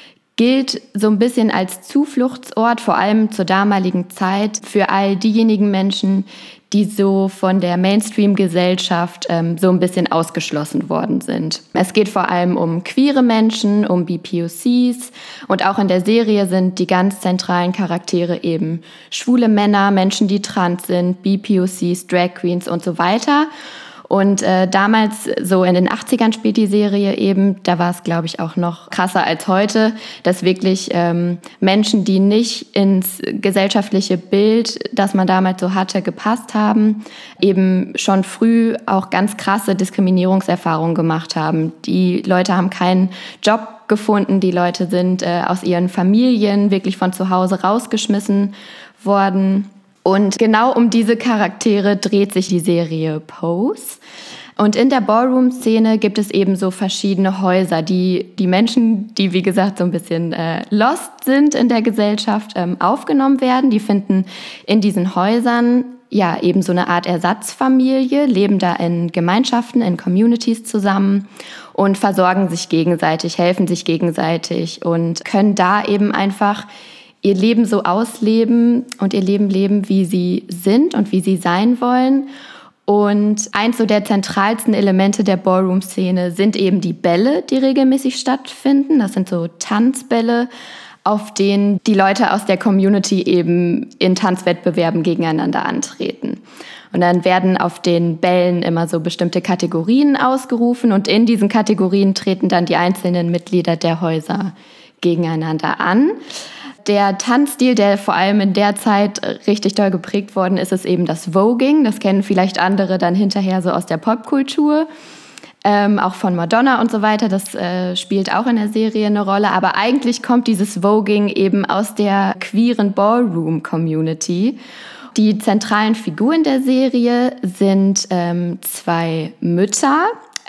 gilt so ein bisschen als Zufluchtsort, vor allem zur damaligen Zeit, für all diejenigen Menschen, die so von der Mainstream-Gesellschaft ähm, so ein bisschen ausgeschlossen worden sind. Es geht vor allem um queere Menschen, um B P O Cs und auch in der Serie sind die ganz zentralen Charaktere eben schwule Männer, Menschen, die trans sind, B P O Cs, Drag Queens und so weiter. Und äh, damals, so in den achtzigern spielt die Serie eben, da war es, glaube ich, auch noch krasser als heute, dass wirklich ähm, Menschen, die nicht ins gesellschaftliche Bild, das man damals so hatte, gepasst haben, eben schon früh auch ganz krasse Diskriminierungserfahrungen gemacht haben. Die Leute haben keinen Job gefunden, die Leute sind äh, aus ihren Familien wirklich von zu Hause rausgeschmissen worden. Und genau um diese Charaktere dreht sich die Serie Pose. Und in der Ballroom-Szene gibt es eben so verschiedene Häuser, die die Menschen, die wie gesagt so ein bisschen äh, lost sind in der Gesellschaft, ähm, aufgenommen werden. Die finden in diesen Häusern ja eben so eine Art Ersatzfamilie, leben da in Gemeinschaften, in Communities zusammen und versorgen sich gegenseitig, helfen sich gegenseitig und können da eben einfach ihr Leben so ausleben und ihr Leben leben, wie sie sind und wie sie sein wollen. Und eins so der zentralsten Elemente der Ballroom-Szene sind eben die Bälle, die regelmäßig stattfinden. Das sind so Tanzbälle, auf denen die Leute aus der Community eben in Tanzwettbewerben gegeneinander antreten. Und dann werden auf den Bällen immer so bestimmte Kategorien ausgerufen und in diesen Kategorien treten dann die einzelnen Mitglieder der Häuser gegeneinander an. Der Tanzstil, der vor allem in der Zeit richtig doll geprägt worden ist, ist eben das Voguing. Das kennen vielleicht andere dann hinterher so aus der Popkultur, ähm, auch von Madonna und so weiter. Das äh, spielt auch in der Serie eine Rolle. Aber eigentlich kommt dieses Voguing eben aus der queeren Ballroom-Community. Die zentralen Figuren der Serie sind ähm, zwei Mütter.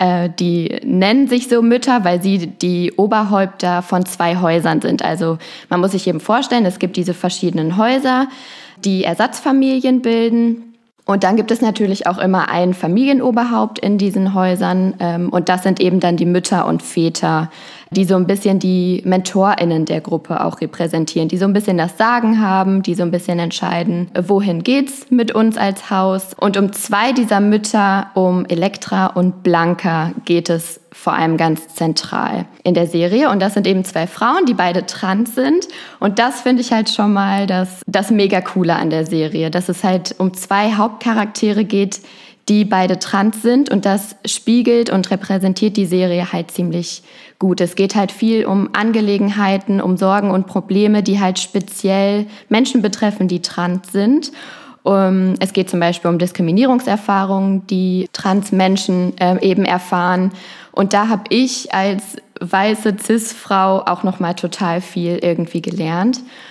Die nennen sich so Mütter, weil sie die Oberhäupter von zwei Häusern sind. Also man muss sich eben vorstellen, es gibt diese verschiedenen Häuser, die Ersatzfamilien bilden. Und dann gibt es natürlich auch immer ein Familienoberhaupt in diesen Häusern. Und das sind eben dann die Mütter und Väter, die so ein bisschen die MentorInnen der Gruppe auch repräsentieren, die so ein bisschen das Sagen haben, die so ein bisschen entscheiden, wohin geht's mit uns als Haus. Und um zwei dieser Mütter, um Elektra und Blanca, geht es vor allem ganz zentral in der Serie. Und das sind eben zwei Frauen, die beide trans sind. Und das finde ich halt schon mal das, das mega Coole an der Serie, dass es halt um zwei Hauptcharaktere geht, die beide trans sind. Und das spiegelt und repräsentiert die Serie halt ziemlich gut. Es geht halt viel um Angelegenheiten, um Sorgen und Probleme, die halt speziell Menschen betreffen, die trans sind. Um, es geht zum Beispiel um Diskriminierungserfahrungen, die Transmenschen äh, eben erfahren. Und da habe ich als weiße Cis-Frau auch noch mal total viel irgendwie gelernt.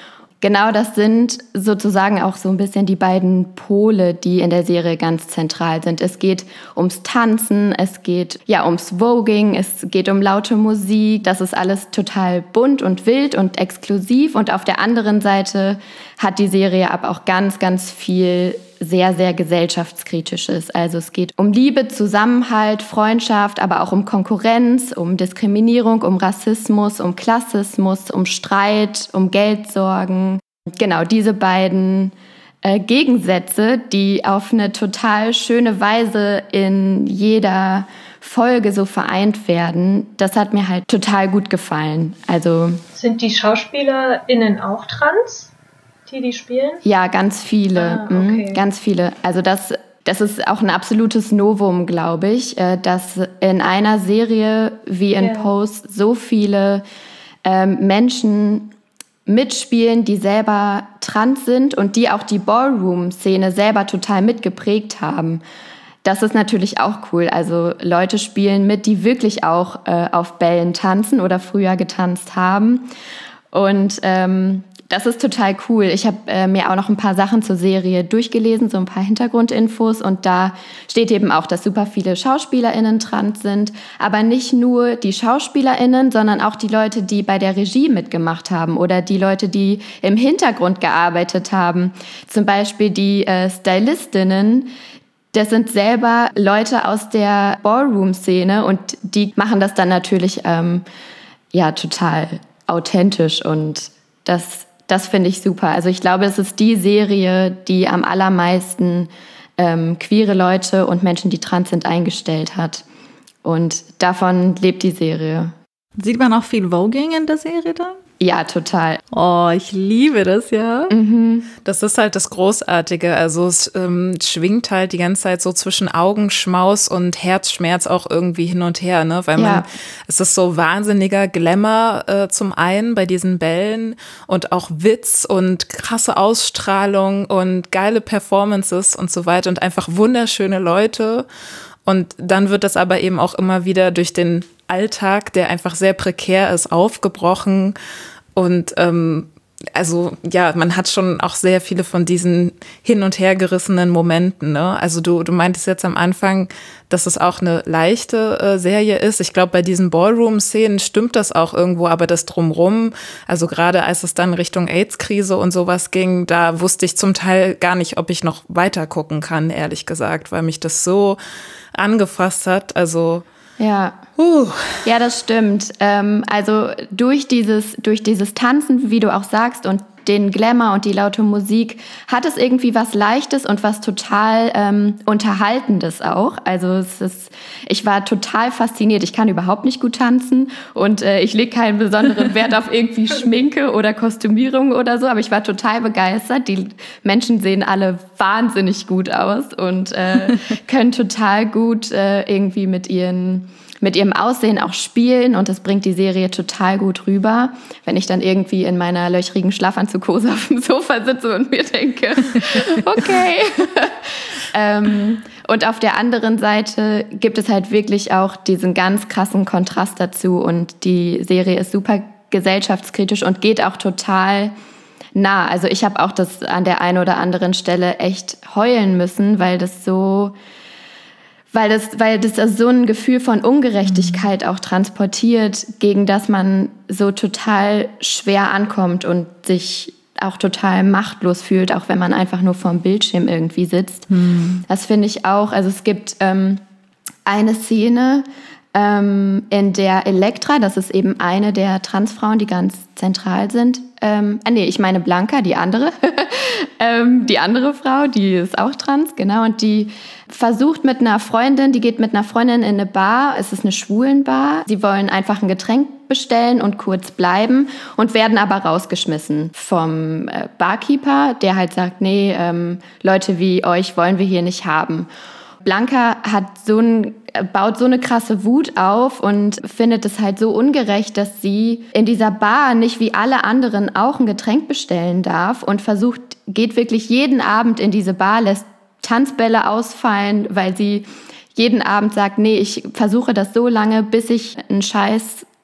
genau das sind sozusagen auch so ein bisschen die beiden Pole, die in der Serie ganz zentral sind. Es geht ums Tanzen, es geht ja ums Voging, es geht um laute Musik. Das ist alles total bunt und wild und exklusiv. Und auf der anderen Seite hat die Serie aber auch ganz, ganz viel sehr, sehr gesellschaftskritisches. Also es geht um Liebe, Zusammenhalt, Freundschaft, aber auch um Konkurrenz, um Diskriminierung, um Rassismus, um Klassismus, um Streit, um Geldsorgen. Genau, diese beiden äh, Gegensätze, die auf eine total schöne Weise in jeder Folge so vereint werden, das hat mir halt total gut gefallen. Also sind die SchauspielerInnen auch trans? Die, die spielen? Ja, ganz viele. Ah, okay. mhm, ganz viele. Also das, das ist auch ein absolutes Novum, glaube ich, äh, dass in einer Serie wie in Ja. Pose so viele ähm, Menschen mitspielen, die selber trans sind und die auch die Ballroom-Szene selber total mitgeprägt haben. Das ist natürlich auch cool. Also Leute spielen mit, die wirklich auch äh, auf Bällen tanzen oder früher getanzt haben. Und ähm, das ist total cool. Ich habe äh, mir auch noch ein paar Sachen zur Serie durchgelesen, so ein paar Hintergrundinfos. Und da steht eben auch, dass super viele SchauspielerInnen trans sind. Aber nicht nur die SchauspielerInnen, sondern auch die Leute, die bei der Regie mitgemacht haben oder die Leute, die im Hintergrund gearbeitet haben. Zum Beispiel die äh, Stylistinnen. Das sind selber Leute aus der Ballroom-Szene und die machen das dann natürlich ähm, ja total authentisch und das Das finde ich super. Also ich glaube, es ist die Serie, die am allermeisten ähm, queere Leute und Menschen, die trans sind, eingestellt hat. Und davon lebt die Serie. Sieht man auch viel Voging in der Serie dann? Ja, total. Oh, ich liebe das, ja. Mhm. Das ist halt das Großartige. Also es ähm, schwingt halt die ganze Zeit so zwischen Augenschmaus und Herzschmerz auch irgendwie hin und her, ne? Weil man, Ja. es ist so wahnsinniger Glamour äh, zum einen bei diesen Bällen und auch Witz und krasse Ausstrahlung und geile Performances und so weiter und einfach wunderschöne Leute. Und dann wird das aber eben auch immer wieder durch den Alltag, der einfach sehr prekär ist, aufgebrochen. Und ähm, also ja, man hat schon auch sehr viele von diesen hin- und hergerissenen Momenten, ne? Also du, du meintest jetzt am Anfang, dass es auch eine leichte äh, Serie ist. Ich glaube, bei diesen Ballroom-Szenen stimmt das auch irgendwo, aber das Drumrum, also gerade als es dann Richtung AIDS-Krise und sowas ging, da wusste ich zum Teil gar nicht, ob ich noch weiter gucken kann, ehrlich gesagt, weil mich das so angefasst hat. Also Ja. uh. Ja, das stimmt. Ähm, also durch dieses, durch dieses Tanzen, wie du auch sagst, und den Glamour und die laute Musik, hat es irgendwie was Leichtes und was total ähm, Unterhaltendes auch. Also es ist, ich war total fasziniert. Ich kann überhaupt nicht gut tanzen und äh, ich lege keinen besonderen Wert auf irgendwie Schminke oder Kostümierung oder so, aber ich war total begeistert. Die Menschen sehen alle wahnsinnig gut aus und äh, können total gut äh, irgendwie mit ihren mit ihrem Aussehen auch spielen und das bringt die Serie total gut rüber. Wenn ich dann irgendwie in meiner löchrigen Schlafanzughose auf dem Sofa sitze und mir denke, okay. ähm, und auf der anderen Seite gibt es halt wirklich auch diesen ganz krassen Kontrast dazu und die Serie ist super gesellschaftskritisch und geht auch total nah. Also ich habe auch das an der einen oder anderen Stelle echt heulen müssen, weil das so... Weil das, weil das so ein Gefühl von Ungerechtigkeit auch transportiert, gegen das man so total schwer ankommt und sich auch total machtlos fühlt, auch wenn man einfach nur vorm Bildschirm irgendwie sitzt. Mhm. Das finde ich auch. Also es gibt ähm, eine Szene, ähm, in der Elektra, das ist eben eine der Transfrauen, die ganz zentral sind. Ähm, äh, nee, ich meine Blanca, die andere. ähm, die andere Frau, die ist auch trans, genau. Und die versucht mit einer Freundin, die geht mit einer Freundin in eine Bar, es ist eine Schwulenbar. Sie wollen einfach ein Getränk bestellen und kurz bleiben und werden aber rausgeschmissen vom äh, Barkeeper, der halt sagt, nee, ähm, Leute wie euch wollen wir hier nicht haben. Blanca hat so ein, baut so eine krasse Wut auf und findet es halt so ungerecht, dass sie in dieser Bar nicht wie alle anderen auch ein Getränk bestellen darf und versucht, geht wirklich jeden Abend in diese Bar, lässt Tanzbälle ausfallen, weil sie jeden Abend sagt, nee, ich versuche das so lange, bis ich einen scheiß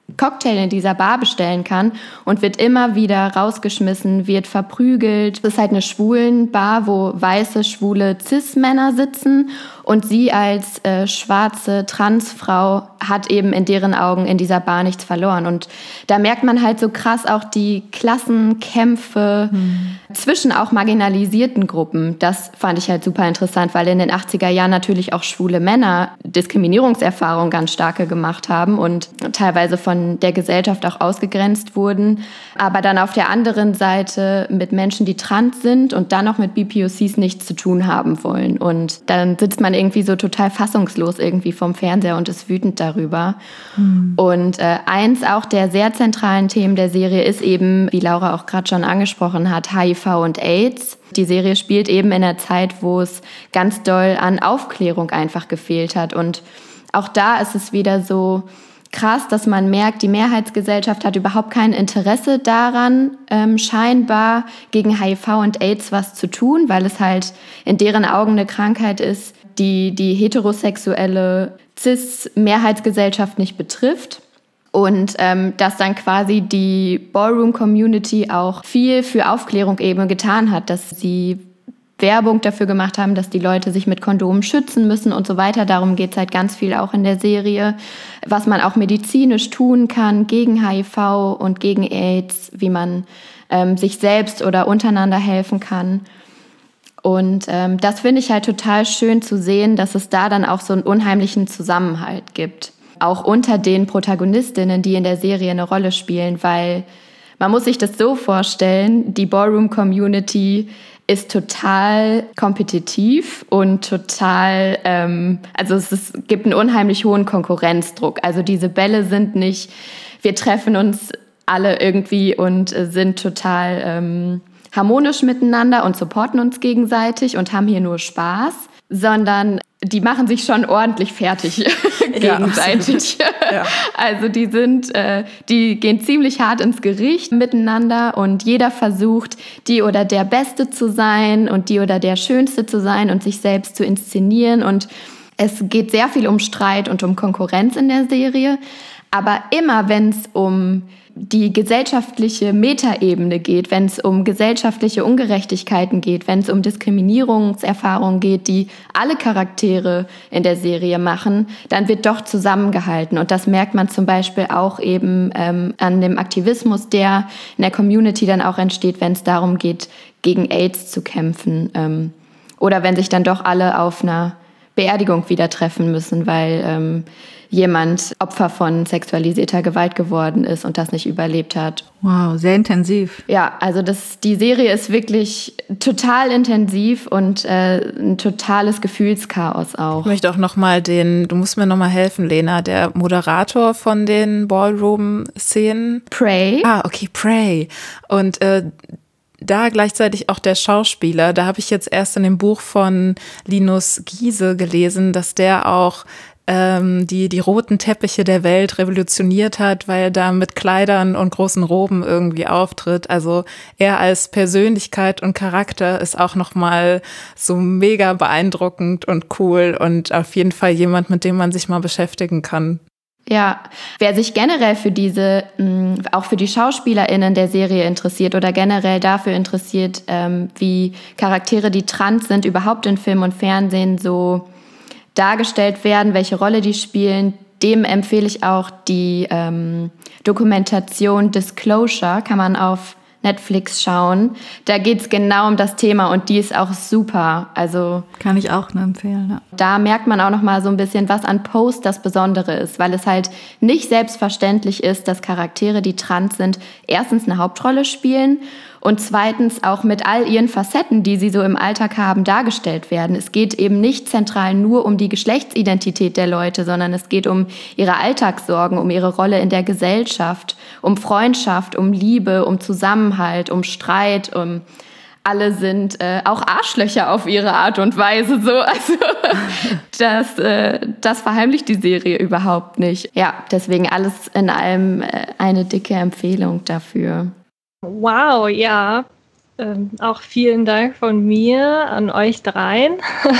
Cocktail in dieser Bar bestellen kann und wird immer wieder rausgeschmissen, wird verprügelt. Es ist halt eine Schwulenbar, wo weiße, schwule Cis-Männer sitzen und sie als äh, schwarze Transfrau hat eben in deren Augen in dieser Bar nichts verloren. Und da merkt man halt so krass auch die Klassenkämpfe hm. zwischen auch marginalisierten Gruppen. Das fand ich halt super interessant, weil in den achtziger Jahren natürlich auch schwule Männer Diskriminierungserfahrungen ganz starke gemacht haben und teilweise von der Gesellschaft auch ausgegrenzt wurden. Aber dann auf der anderen Seite mit Menschen, die trans sind und dann noch mit B P O Cs nichts zu tun haben wollen. Und dann sitzt man irgendwie so total fassungslos irgendwie vom Fernseher und ist wütend darüber. Mhm. Und äh, eins auch der sehr zentralen Themen der Serie ist eben, wie Laura auch gerade schon angesprochen hat, H I V und AIDS. Die Serie spielt eben in einer Zeit, wo es ganz doll an Aufklärung einfach gefehlt hat. Und auch da ist es wieder so krass, dass man merkt, die Mehrheitsgesellschaft hat überhaupt kein Interesse daran, ähm, scheinbar gegen H I V und AIDS was zu tun, weil es halt in deren Augen eine Krankheit ist, die die heterosexuelle Cis-Mehrheitsgesellschaft nicht betrifft. Und ähm, dass dann quasi die Ballroom-Community auch viel für Aufklärung eben getan hat, dass sie Werbung dafür gemacht haben, dass die Leute sich mit Kondomen schützen müssen und so weiter. Darum geht es halt ganz viel auch in der Serie, was man auch medizinisch tun kann gegen H I V und gegen AIDS, wie man ähm, sich selbst oder untereinander helfen kann. Und ähm, das finde ich halt total schön zu sehen, dass es da dann auch so einen unheimlichen Zusammenhalt gibt. Auch unter den Protagonistinnen, die in der Serie eine Rolle spielen, weil man muss sich das so vorstellen, die Ballroom-Community ist total kompetitiv und total, ähm, also es ist, gibt einen unheimlich hohen Konkurrenzdruck. Also diese Bälle sind nicht, wir treffen uns alle irgendwie und äh, sind total ähm, harmonisch miteinander und supporten uns gegenseitig und haben hier nur Spaß, sondern die machen sich schon ordentlich fertig gegenseitig. Ja, also die sind, äh, die gehen ziemlich hart ins Gericht miteinander und jeder versucht, die oder der Beste zu sein und die oder der Schönste zu sein und sich selbst zu inszenieren. Und es geht sehr viel um Streit und um Konkurrenz in der Serie. Aber immer, wenn es um die gesellschaftliche Metaebene geht, wenn es um gesellschaftliche Ungerechtigkeiten geht, wenn es um Diskriminierungserfahrungen geht, die alle Charaktere in der Serie machen, dann wird doch zusammengehalten. Und das merkt man zum Beispiel auch eben ähm, an dem Aktivismus, der in der Community dann auch entsteht, wenn es darum geht, gegen AIDS zu kämpfen. Ähm, oder wenn sich dann doch alle auf einer Beerdigung wieder treffen müssen, weil ähm, jemand Opfer von sexualisierter Gewalt geworden ist und das nicht überlebt hat. Wow, sehr intensiv. Ja, also das, die Serie ist wirklich total intensiv und äh, ein totales Gefühlschaos auch. Ich möchte auch nochmal den, du musst mir nochmal helfen, Lena, der Moderator von den Ballroom-Szenen. Prey. Ah, okay, Prey. Und äh, da gleichzeitig auch der Schauspieler, da habe ich jetzt erst in dem Buch von Linus Giese gelesen, dass der auch ähm, die, die roten Teppiche der Welt revolutioniert hat, weil er da mit Kleidern und großen Roben irgendwie auftritt. Also er als Persönlichkeit und Charakter ist auch nochmal so mega beeindruckend und cool und auf jeden Fall jemand, mit dem man sich mal beschäftigen kann. Ja, wer sich generell für diese, auch für die SchauspielerInnen der Serie interessiert oder generell dafür interessiert, wie Charaktere, die trans sind, überhaupt in Film und Fernsehen so dargestellt werden, welche Rolle die spielen, dem empfehle ich auch die ähm, Dokumentation Disclosure, kann man auf Netflix schauen. Da geht es genau um das Thema und die ist auch super. Also kann ich auch nur empfehlen. Ja. Da merkt man auch noch mal so ein bisschen, was an Post das Besondere ist, weil es halt nicht selbstverständlich ist, dass Charaktere, die trans sind, erstens eine Hauptrolle spielen und zweitens auch mit all ihren Facetten, die sie so im Alltag haben, dargestellt werden. Es geht eben nicht zentral nur um die Geschlechtsidentität der Leute, sondern es geht um ihre Alltagssorgen, um ihre Rolle in der Gesellschaft, um Freundschaft, um Liebe, um Zusammenhalt, um Streit, um alle sind äh, auch Arschlöcher auf ihre Art und Weise. So. Also das, äh, das verheimlicht die Serie überhaupt nicht. Ja, deswegen alles in allem äh, eine dicke Empfehlung dafür. Wow, ja. Ähm, auch vielen Dank von mir an euch dreien.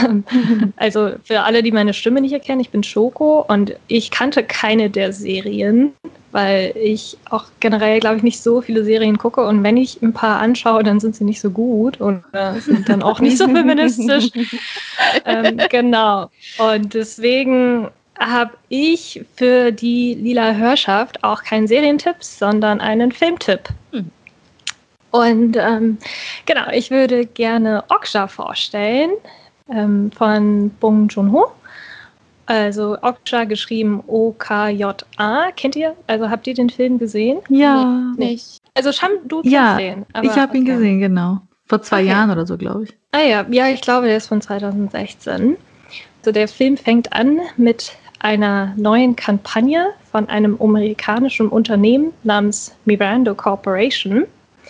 Also für alle, die meine Stimme nicht erkennen, ich bin Schoko und ich kannte keine der Serien. weil ich auch generell, glaube ich, nicht so viele Serien gucke und wenn ich ein paar anschaue, dann sind sie nicht so gut oder sind dann auch nicht so feministisch. ähm, genau. Und deswegen habe ich für die Lila Hörschaft auch keinen Serientipp, sondern einen Filmtipp. Hm. Und ähm, genau, ich würde gerne Okja vorstellen ähm, von Bong Joon-ho. Also Okja geschrieben O K J A. Kennt ihr? Also habt ihr den Film gesehen? Ja. Nee, nicht. Also Sham, du kennst ja, den. Aber, ich habe ihn okay. gesehen, genau. Vor zwei okay. Jahren oder so, glaube ich. Ah ja, ja, ich glaube, der ist von zwanzig sechzehn. Also der Film fängt an mit einer neuen Kampagne von einem amerikanischen Unternehmen namens Mirando Corporation.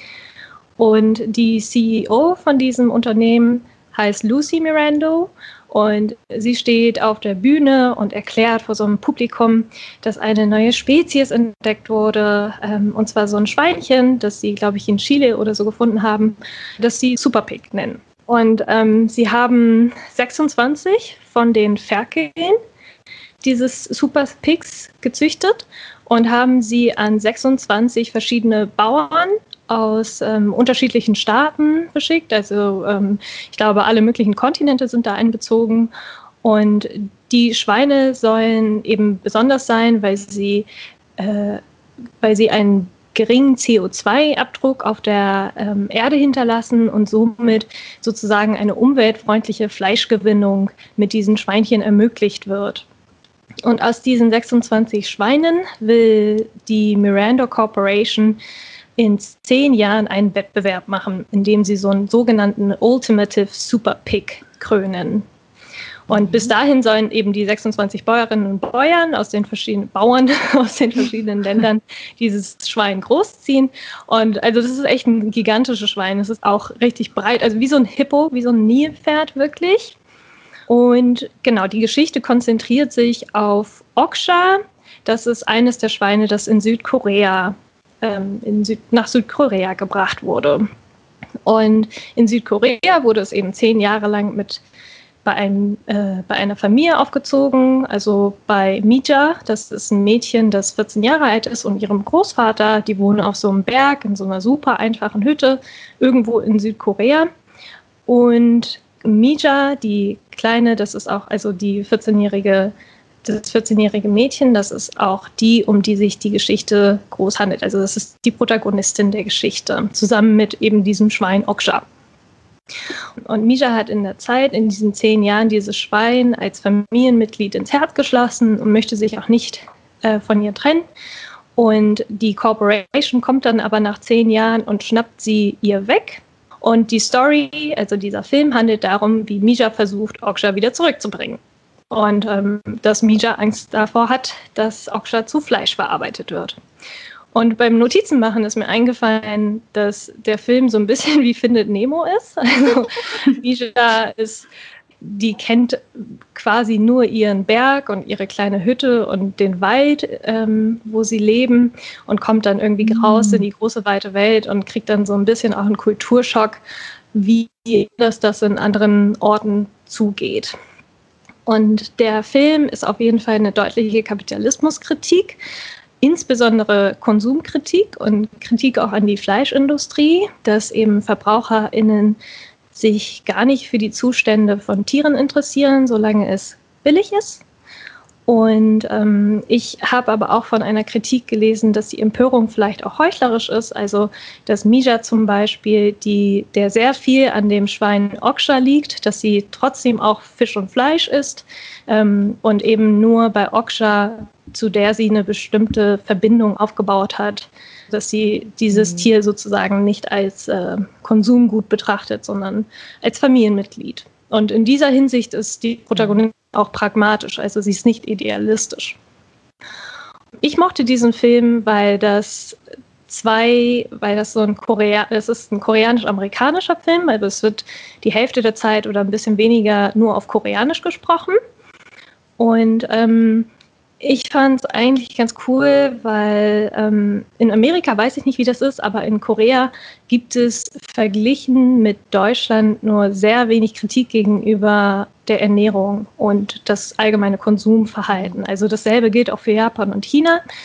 Und die C E O von diesem Unternehmen heißt Lucy Mirando und sie steht auf der Bühne und erklärt vor so einem Publikum, dass eine neue Spezies entdeckt wurde, ähm, und zwar so ein Schweinchen, das sie, glaube ich, in Chile oder so gefunden haben, das sie Super Pig nennen. Und ähm, sie haben sechsundzwanzig von den Ferkeln dieses Super Pigs gezüchtet und haben sie an sechsundzwanzig verschiedene Bauern aus ähm, unterschiedlichen Staaten beschickt. Also ähm, ich glaube, alle möglichen Kontinente sind da einbezogen. Und die Schweine sollen eben besonders sein, weil sie, äh, weil sie einen geringen C O zwei Abdruck auf der ähm, Erde hinterlassen und somit sozusagen eine umweltfreundliche Fleischgewinnung mit diesen Schweinchen ermöglicht wird. Und aus diesen sechsundzwanzig Schweinen will die Mirando Corporation in zehn Jahren einen Wettbewerb machen, in dem sie so einen sogenannten Ultimative Super Pig krönen. Und mhm. bis dahin sollen eben die sechsundzwanzig Bäuerinnen und Bauern aus den verschiedenen Bauern aus den verschiedenen Ländern dieses Schwein großziehen. Und also das ist echt ein gigantisches Schwein. Es ist auch richtig breit, also wie so ein Hippo, wie so ein Nilpferd wirklich. Und genau, die Geschichte konzentriert sich auf Okja. Das ist eines der Schweine, das in Südkorea In Süd- nach Südkorea gebracht wurde. Und in Südkorea wurde es eben zehn Jahre lang mit bei, einem, äh, bei einer Familie aufgezogen, also bei Mija, das ist ein Mädchen, das vierzehn Jahre alt ist, und ihrem Großvater, die wohnen auf so einem Berg in so einer super einfachen Hütte irgendwo in Südkorea. Und Mija, die Kleine, das ist auch also die vierzehnjährige Das vierzehnjährige Mädchen, das ist auch die, um die sich die Geschichte groß handelt. Also das ist die Protagonistin der Geschichte, zusammen mit eben diesem Schwein Okja. Und Mija hat in der Zeit, in diesen zehn Jahren, dieses Schwein als Familienmitglied ins Herz geschlossen und möchte sich auch nicht äh, von ihr trennen. Und die Corporation kommt dann aber nach zehn Jahren und schnappt sie ihr weg. Und die Story, also dieser Film, handelt darum, wie Mija versucht, Okja wieder zurückzubringen. Und ähm, dass Mija Angst davor hat, dass Okja zu Fleisch verarbeitet wird. Und beim Notizenmachen ist mir eingefallen, dass der Film so ein bisschen wie Findet Nemo ist. Also Mija ist, die kennt quasi nur ihren Berg und ihre kleine Hütte und den Wald, ähm, wo sie leben, und kommt dann irgendwie mhm. raus in die große weite Welt und kriegt dann so ein bisschen auch einen Kulturschock, wie das, das in anderen Orten zugeht. Und der Film ist auf jeden Fall eine deutliche Kapitalismuskritik, insbesondere Konsumkritik und Kritik auch an die Fleischindustrie, dass eben VerbraucherInnen sich gar nicht für die Zustände von Tieren interessieren, solange es billig ist. Und ähm, ich habe aber auch von einer Kritik gelesen, dass die Empörung vielleicht auch heuchlerisch ist. Also dass Mija zum Beispiel, die, der sehr viel an dem Schwein Okja liegt, dass sie trotzdem auch Fisch und Fleisch isst, ähm, und eben nur bei Okja, zu der sie eine bestimmte Verbindung aufgebaut hat, dass sie dieses mhm. Tier sozusagen nicht als äh, Konsumgut betrachtet, sondern als Familienmitglied. Und in dieser Hinsicht ist die Protagonistin auch pragmatisch, also sie ist nicht idealistisch. Ich mochte diesen Film, weil das zwei, weil das so ein Korea, das ist ein koreanisch-amerikanischer Film, also es wird die Hälfte der Zeit oder ein bisschen weniger nur auf Koreanisch gesprochen. Und ähm, ich fand es eigentlich ganz cool, weil ähm, in Amerika weiß ich nicht, wie das ist, aber in Korea gibt es verglichen mit Deutschland nur sehr wenig Kritik gegenüber der Ernährung und das allgemeine Konsumverhalten. Also dasselbe gilt auch für Japan und China.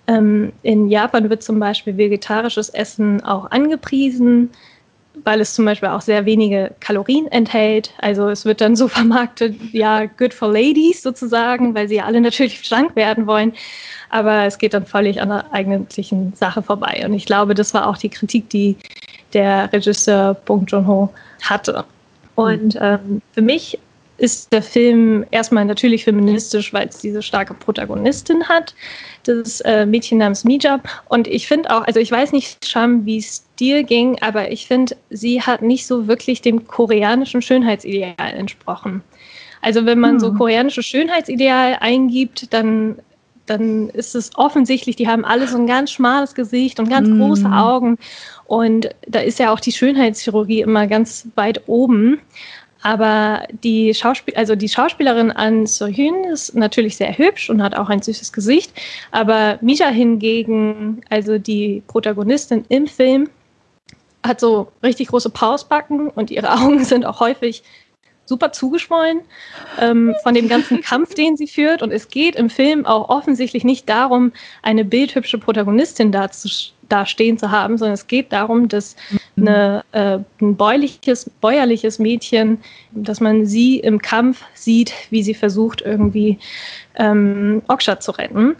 Ähm, in Japan wird zum Beispiel vegetarisches Essen auch angepriesen, weil es zum Beispiel auch sehr wenige Kalorien enthält. Also es wird dann so vermarktet, ja, good for ladies sozusagen, weil sie ja alle natürlich schlank werden wollen. Aber es geht dann völlig an der eigentlichen Sache vorbei. Und ich glaube, das war auch die Kritik, die der Regisseur Bong Joon-ho hatte. Und ähm, für mich ist der Film erstmal natürlich feministisch, weil es diese starke Protagonistin hat, das äh, Mädchen namens Mija. Und ich finde auch, also ich weiß nicht, Sham, wie es dir ging, aber ich finde, sie hat nicht so wirklich dem koreanischen Schönheitsideal entsprochen. Also wenn man hm. so koreanisches Schönheitsideal eingibt, dann, dann ist es offensichtlich, die haben alle so ein ganz schmales Gesicht und ganz hm. große Augen. Und da ist ja auch die Schönheitschirurgie immer ganz weit oben. Aber die, Schauspiel- also die Schauspielerin An So-hyun ist natürlich sehr hübsch und hat auch ein süßes Gesicht. Aber Mija hingegen, also die Protagonistin im Film, hat so richtig große Pausbacken und ihre Augen sind auch häufig super zugeschwollen ähm, von dem ganzen Kampf, den sie führt. Und es geht im Film auch offensichtlich nicht darum, eine bildhübsche Protagonistin da, zu, da stehen zu haben, sondern es geht darum, dass eine, äh, ein bäuerliches, bäuerliches Mädchen, dass man sie im Kampf sieht, wie sie versucht, irgendwie ähm, Okja zu retten.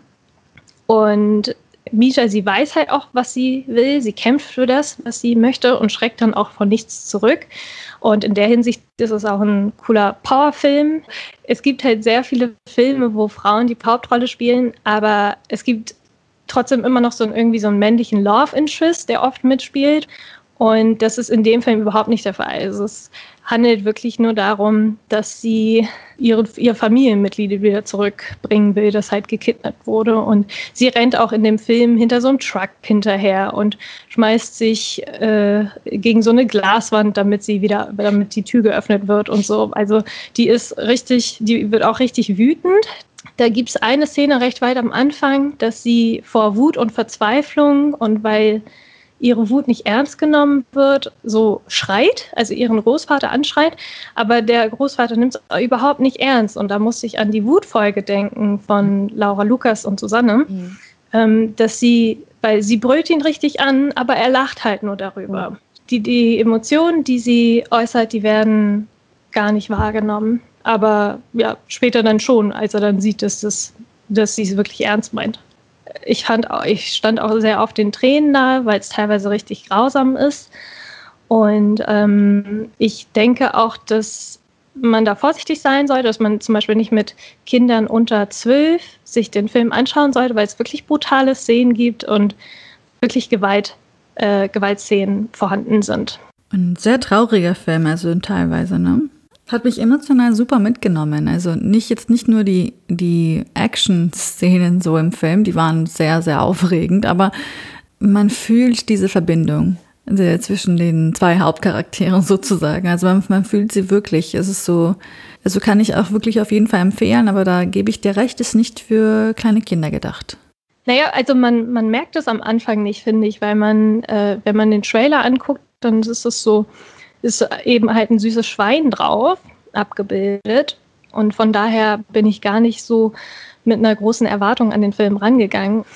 Und Mija, sie weiß halt auch, was sie will. Sie kämpft für das, was sie möchte und schreckt dann auch von nichts zurück. Und in der Hinsicht ist es auch ein cooler Powerfilm. Es gibt halt sehr viele Filme, wo Frauen die Hauptrolle spielen, aber es gibt trotzdem immer noch so einen, irgendwie so einen männlichen Love Interest, der oft mitspielt. Und das ist in dem Film überhaupt nicht der Fall. Also es handelt wirklich nur darum, dass sie ihre, ihr Familienmitglied wieder zurückbringen will, das halt gekidnappt wurde. Und sie rennt auch in dem Film hinter so einem Truck hinterher und schmeißt sich äh, gegen so eine Glaswand, damit sie wieder, damit die Tür geöffnet wird und so. Also die ist richtig, die wird auch richtig wütend. Da gibt es eine Szene recht weit am Anfang, dass sie vor Wut und Verzweiflung und weil ihre Wut nicht ernst genommen wird, so schreit, also ihren Großvater anschreit, aber der Großvater nimmt es überhaupt nicht ernst. Und da musste ich an die Wutfolge denken von Laura Lukas und Susanne, mhm. ähm, dass sie, weil sie brüllt ihn richtig an, aber er lacht halt nur darüber. Mhm. Die, die Emotionen, die sie äußert, die werden gar nicht wahrgenommen. Aber ja, später dann schon, als er dann sieht, dass, das, dass sie es wirklich ernst meint. Ich, fand auch, ich stand auch sehr auf den Tränen nahe, weil es teilweise richtig grausam ist. Und ähm, ich denke auch, dass man da vorsichtig sein sollte, dass man zum Beispiel nicht mit Kindern unter zwölf sich den Film anschauen sollte, weil es wirklich brutale Szenen gibt und wirklich Gewalt, äh, Gewaltszenen vorhanden sind. Ein sehr trauriger Film, also teilweise, ne? Hat mich emotional super mitgenommen. Also nicht jetzt nicht nur die, die Action-Szenen so im Film, die waren sehr, sehr aufregend, aber man fühlt diese Verbindung zwischen den zwei Hauptcharakteren sozusagen. Also man, man fühlt sie wirklich. Es ist so, also kann ich auch wirklich auf jeden Fall empfehlen, aber da gebe ich dir recht, ist nicht für kleine Kinder gedacht. Naja, also man, man merkt es am Anfang nicht, finde ich, weil man, äh, wenn man den Trailer anguckt, dann ist es so, ist eben halt ein süßes Schwein drauf, abgebildet. Und von daher bin ich gar nicht so mit einer großen Erwartung an den Film rangegangen.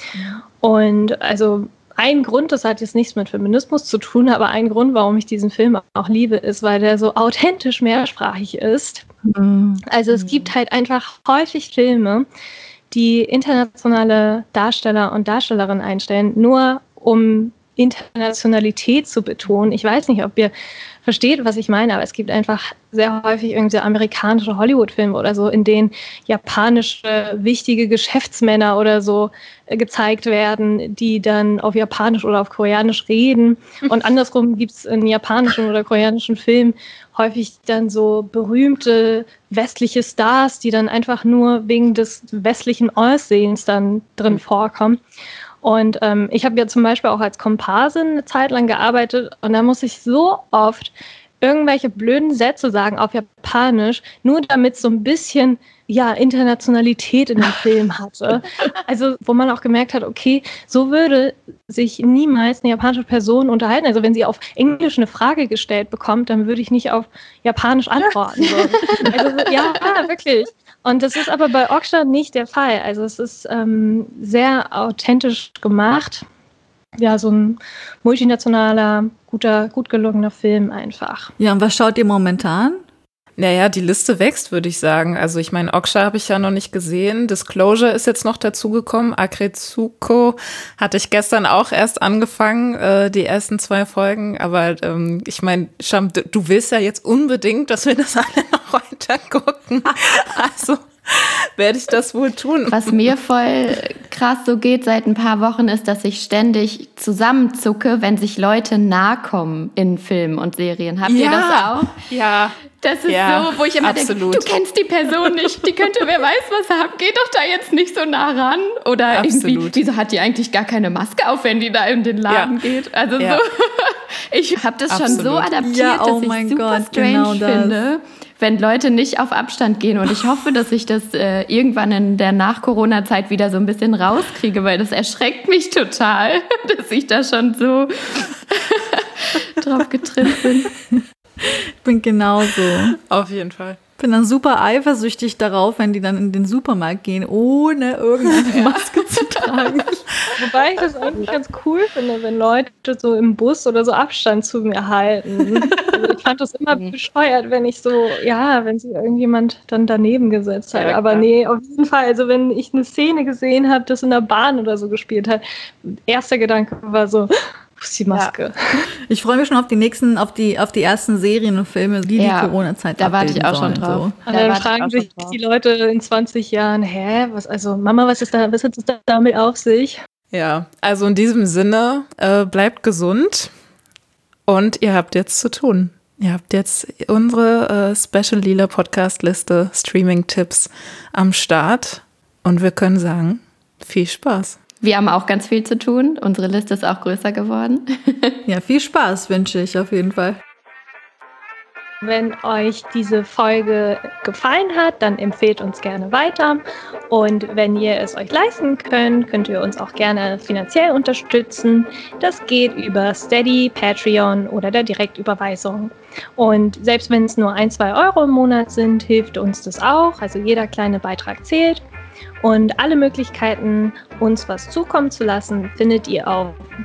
Und also ein Grund, das hat jetzt nichts mit Feminismus zu tun, aber ein Grund, warum ich diesen Film auch liebe, ist, weil der so authentisch mehrsprachig ist. Mhm. Also es gibt halt einfach häufig Filme, die internationale Darsteller und Darstellerinnen einstellen, nur um Internationalität zu betonen. Ich weiß nicht, ob ihr versteht, was ich meine, aber es gibt einfach sehr häufig irgendwie so amerikanische Hollywood-Filme oder so, in denen japanische wichtige Geschäftsmänner oder so äh, gezeigt werden, die dann auf Japanisch oder auf Koreanisch reden. Und andersrum gibt es in japanischen oder koreanischen Filmen häufig dann so berühmte westliche Stars, die dann einfach nur wegen des westlichen Aussehens dann drin vorkommen. Und ähm, ich habe ja zum Beispiel auch als Komparsin eine Zeit lang gearbeitet und da muss ich so oft irgendwelche blöden Sätze sagen auf Japanisch, nur damit so ein bisschen ja, Internationalität in dem Film hatte. Also wo man auch gemerkt hat, okay, so würde sich niemals eine japanische Person unterhalten. Also wenn sie auf Englisch eine Frage gestellt bekommt, dann würde ich nicht auf Japanisch antworten. So. Also ja, wirklich. Und das ist aber bei Okja nicht der Fall. Also es ist ähm, sehr authentisch gemacht. Ja, so ein multinationaler, guter, gut gelungener Film einfach. Ja, und was schaut ihr momentan? Naja, die Liste wächst, würde ich sagen. Also ich meine, Okja habe ich ja noch nicht gesehen. Disclosure ist jetzt noch dazugekommen. Aggretsuko hatte ich gestern auch erst angefangen, äh, die ersten zwei Folgen. Aber ähm, ich meine, Sham, du, du willst ja jetzt unbedingt, dass wir das alle noch weiter gucken. Also werde ich das wohl tun. Was mir voll krass so geht seit ein paar Wochen ist, dass ich ständig zusammenzucke, wenn sich Leute nahe kommen in Filmen und Serien. Habt ja, ihr das auch? Ja. Das ist ja, so, wo ich immer absolut. denke, du kennst die Person nicht, die könnte, wer weiß was haben, geh doch da jetzt nicht so nah ran. Oder absolut. irgendwie, wieso hat die eigentlich gar keine Maske auf, wenn die da in den Laden ja. geht? Also ja. so, ich habe das absolut. schon so adaptiert, ja, oh dass ich super Gott, strange genau finde, wenn Leute nicht auf Abstand gehen. Und ich hoffe, dass ich das äh, irgendwann in der Nach-Corona-Zeit wieder so ein bisschen rauskriege, weil das erschreckt mich total, dass ich da schon so drauf getrimmt bin. Ich bin genauso. Auf jeden Fall. Ich bin dann super eifersüchtig darauf, wenn die dann in den Supermarkt gehen, ohne irgendeine ja. Maske zu tragen. Wobei ich das eigentlich ganz cool finde, wenn Leute so im Bus oder so Abstand zu mir halten. Also ich fand das immer bescheuert, wenn ich so, ja, wenn sich irgendjemand dann daneben gesetzt hat. Ja, aber nee, auf jeden Fall, also wenn ich eine Szene gesehen habe, das in der Bahn oder so gespielt hat, erster Gedanke war so, wo ist die Maske? Ja. Ich freue mich schon auf die nächsten, auf die, auf die ersten Serien und Filme, die ja, die Corona-Zeit da warte ich auch schon drauf. So. Und dann fragen sich die Leute in zwanzig Jahren, hä, was, also Mama, was ist da, was hat es da damit auf sich? Ja, also in diesem Sinne, äh, bleibt gesund und ihr habt jetzt zu tun. Ihr habt jetzt unsere äh, Special Lila Podcast-Liste Streaming-Tipps am Start und wir können sagen, viel Spaß. Wir haben auch ganz viel zu tun. Unsere Liste ist auch größer geworden. Ja, viel Spaß wünsche ich auf jeden Fall. Wenn euch diese Folge gefallen hat, dann empfehlt uns gerne weiter. Und wenn ihr es euch leisten könnt, könnt ihr uns auch gerne finanziell unterstützen. Das geht über Steady, Patreon oder der Direktüberweisung. Und selbst wenn es nur ein, zwei Euro im Monat sind, hilft uns das auch. Also jeder kleine Beitrag zählt. Und alle Möglichkeiten, uns was zukommen zu lassen, findet ihr auf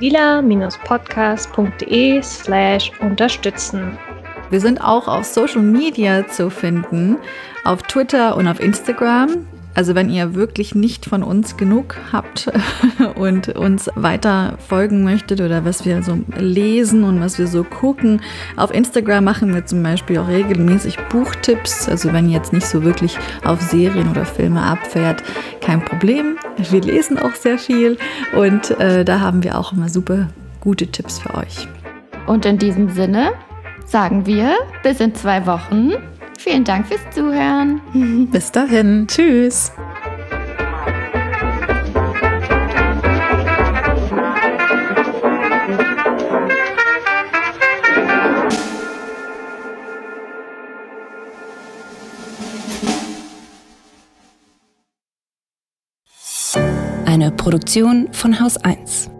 lila-podcast.de slash unterstützen. Wir sind auch auf Social Media zu finden, auf Twitter und auf Instagram. Also wenn ihr wirklich nicht von uns genug habt und uns weiter folgen möchtet oder was wir so lesen und was wir so gucken, auf Instagram machen wir zum Beispiel auch regelmäßig Buchtipps. Also wenn ihr jetzt nicht so wirklich auf Serien oder Filme abfährt, kein Problem. Wir lesen auch sehr viel und äh, da haben wir auch immer super gute Tipps für euch. Und in diesem Sinne sagen wir bis in zwei Wochen. Vielen Dank fürs Zuhören. Bis dahin. Tschüss. Eine Produktion von Haus eins.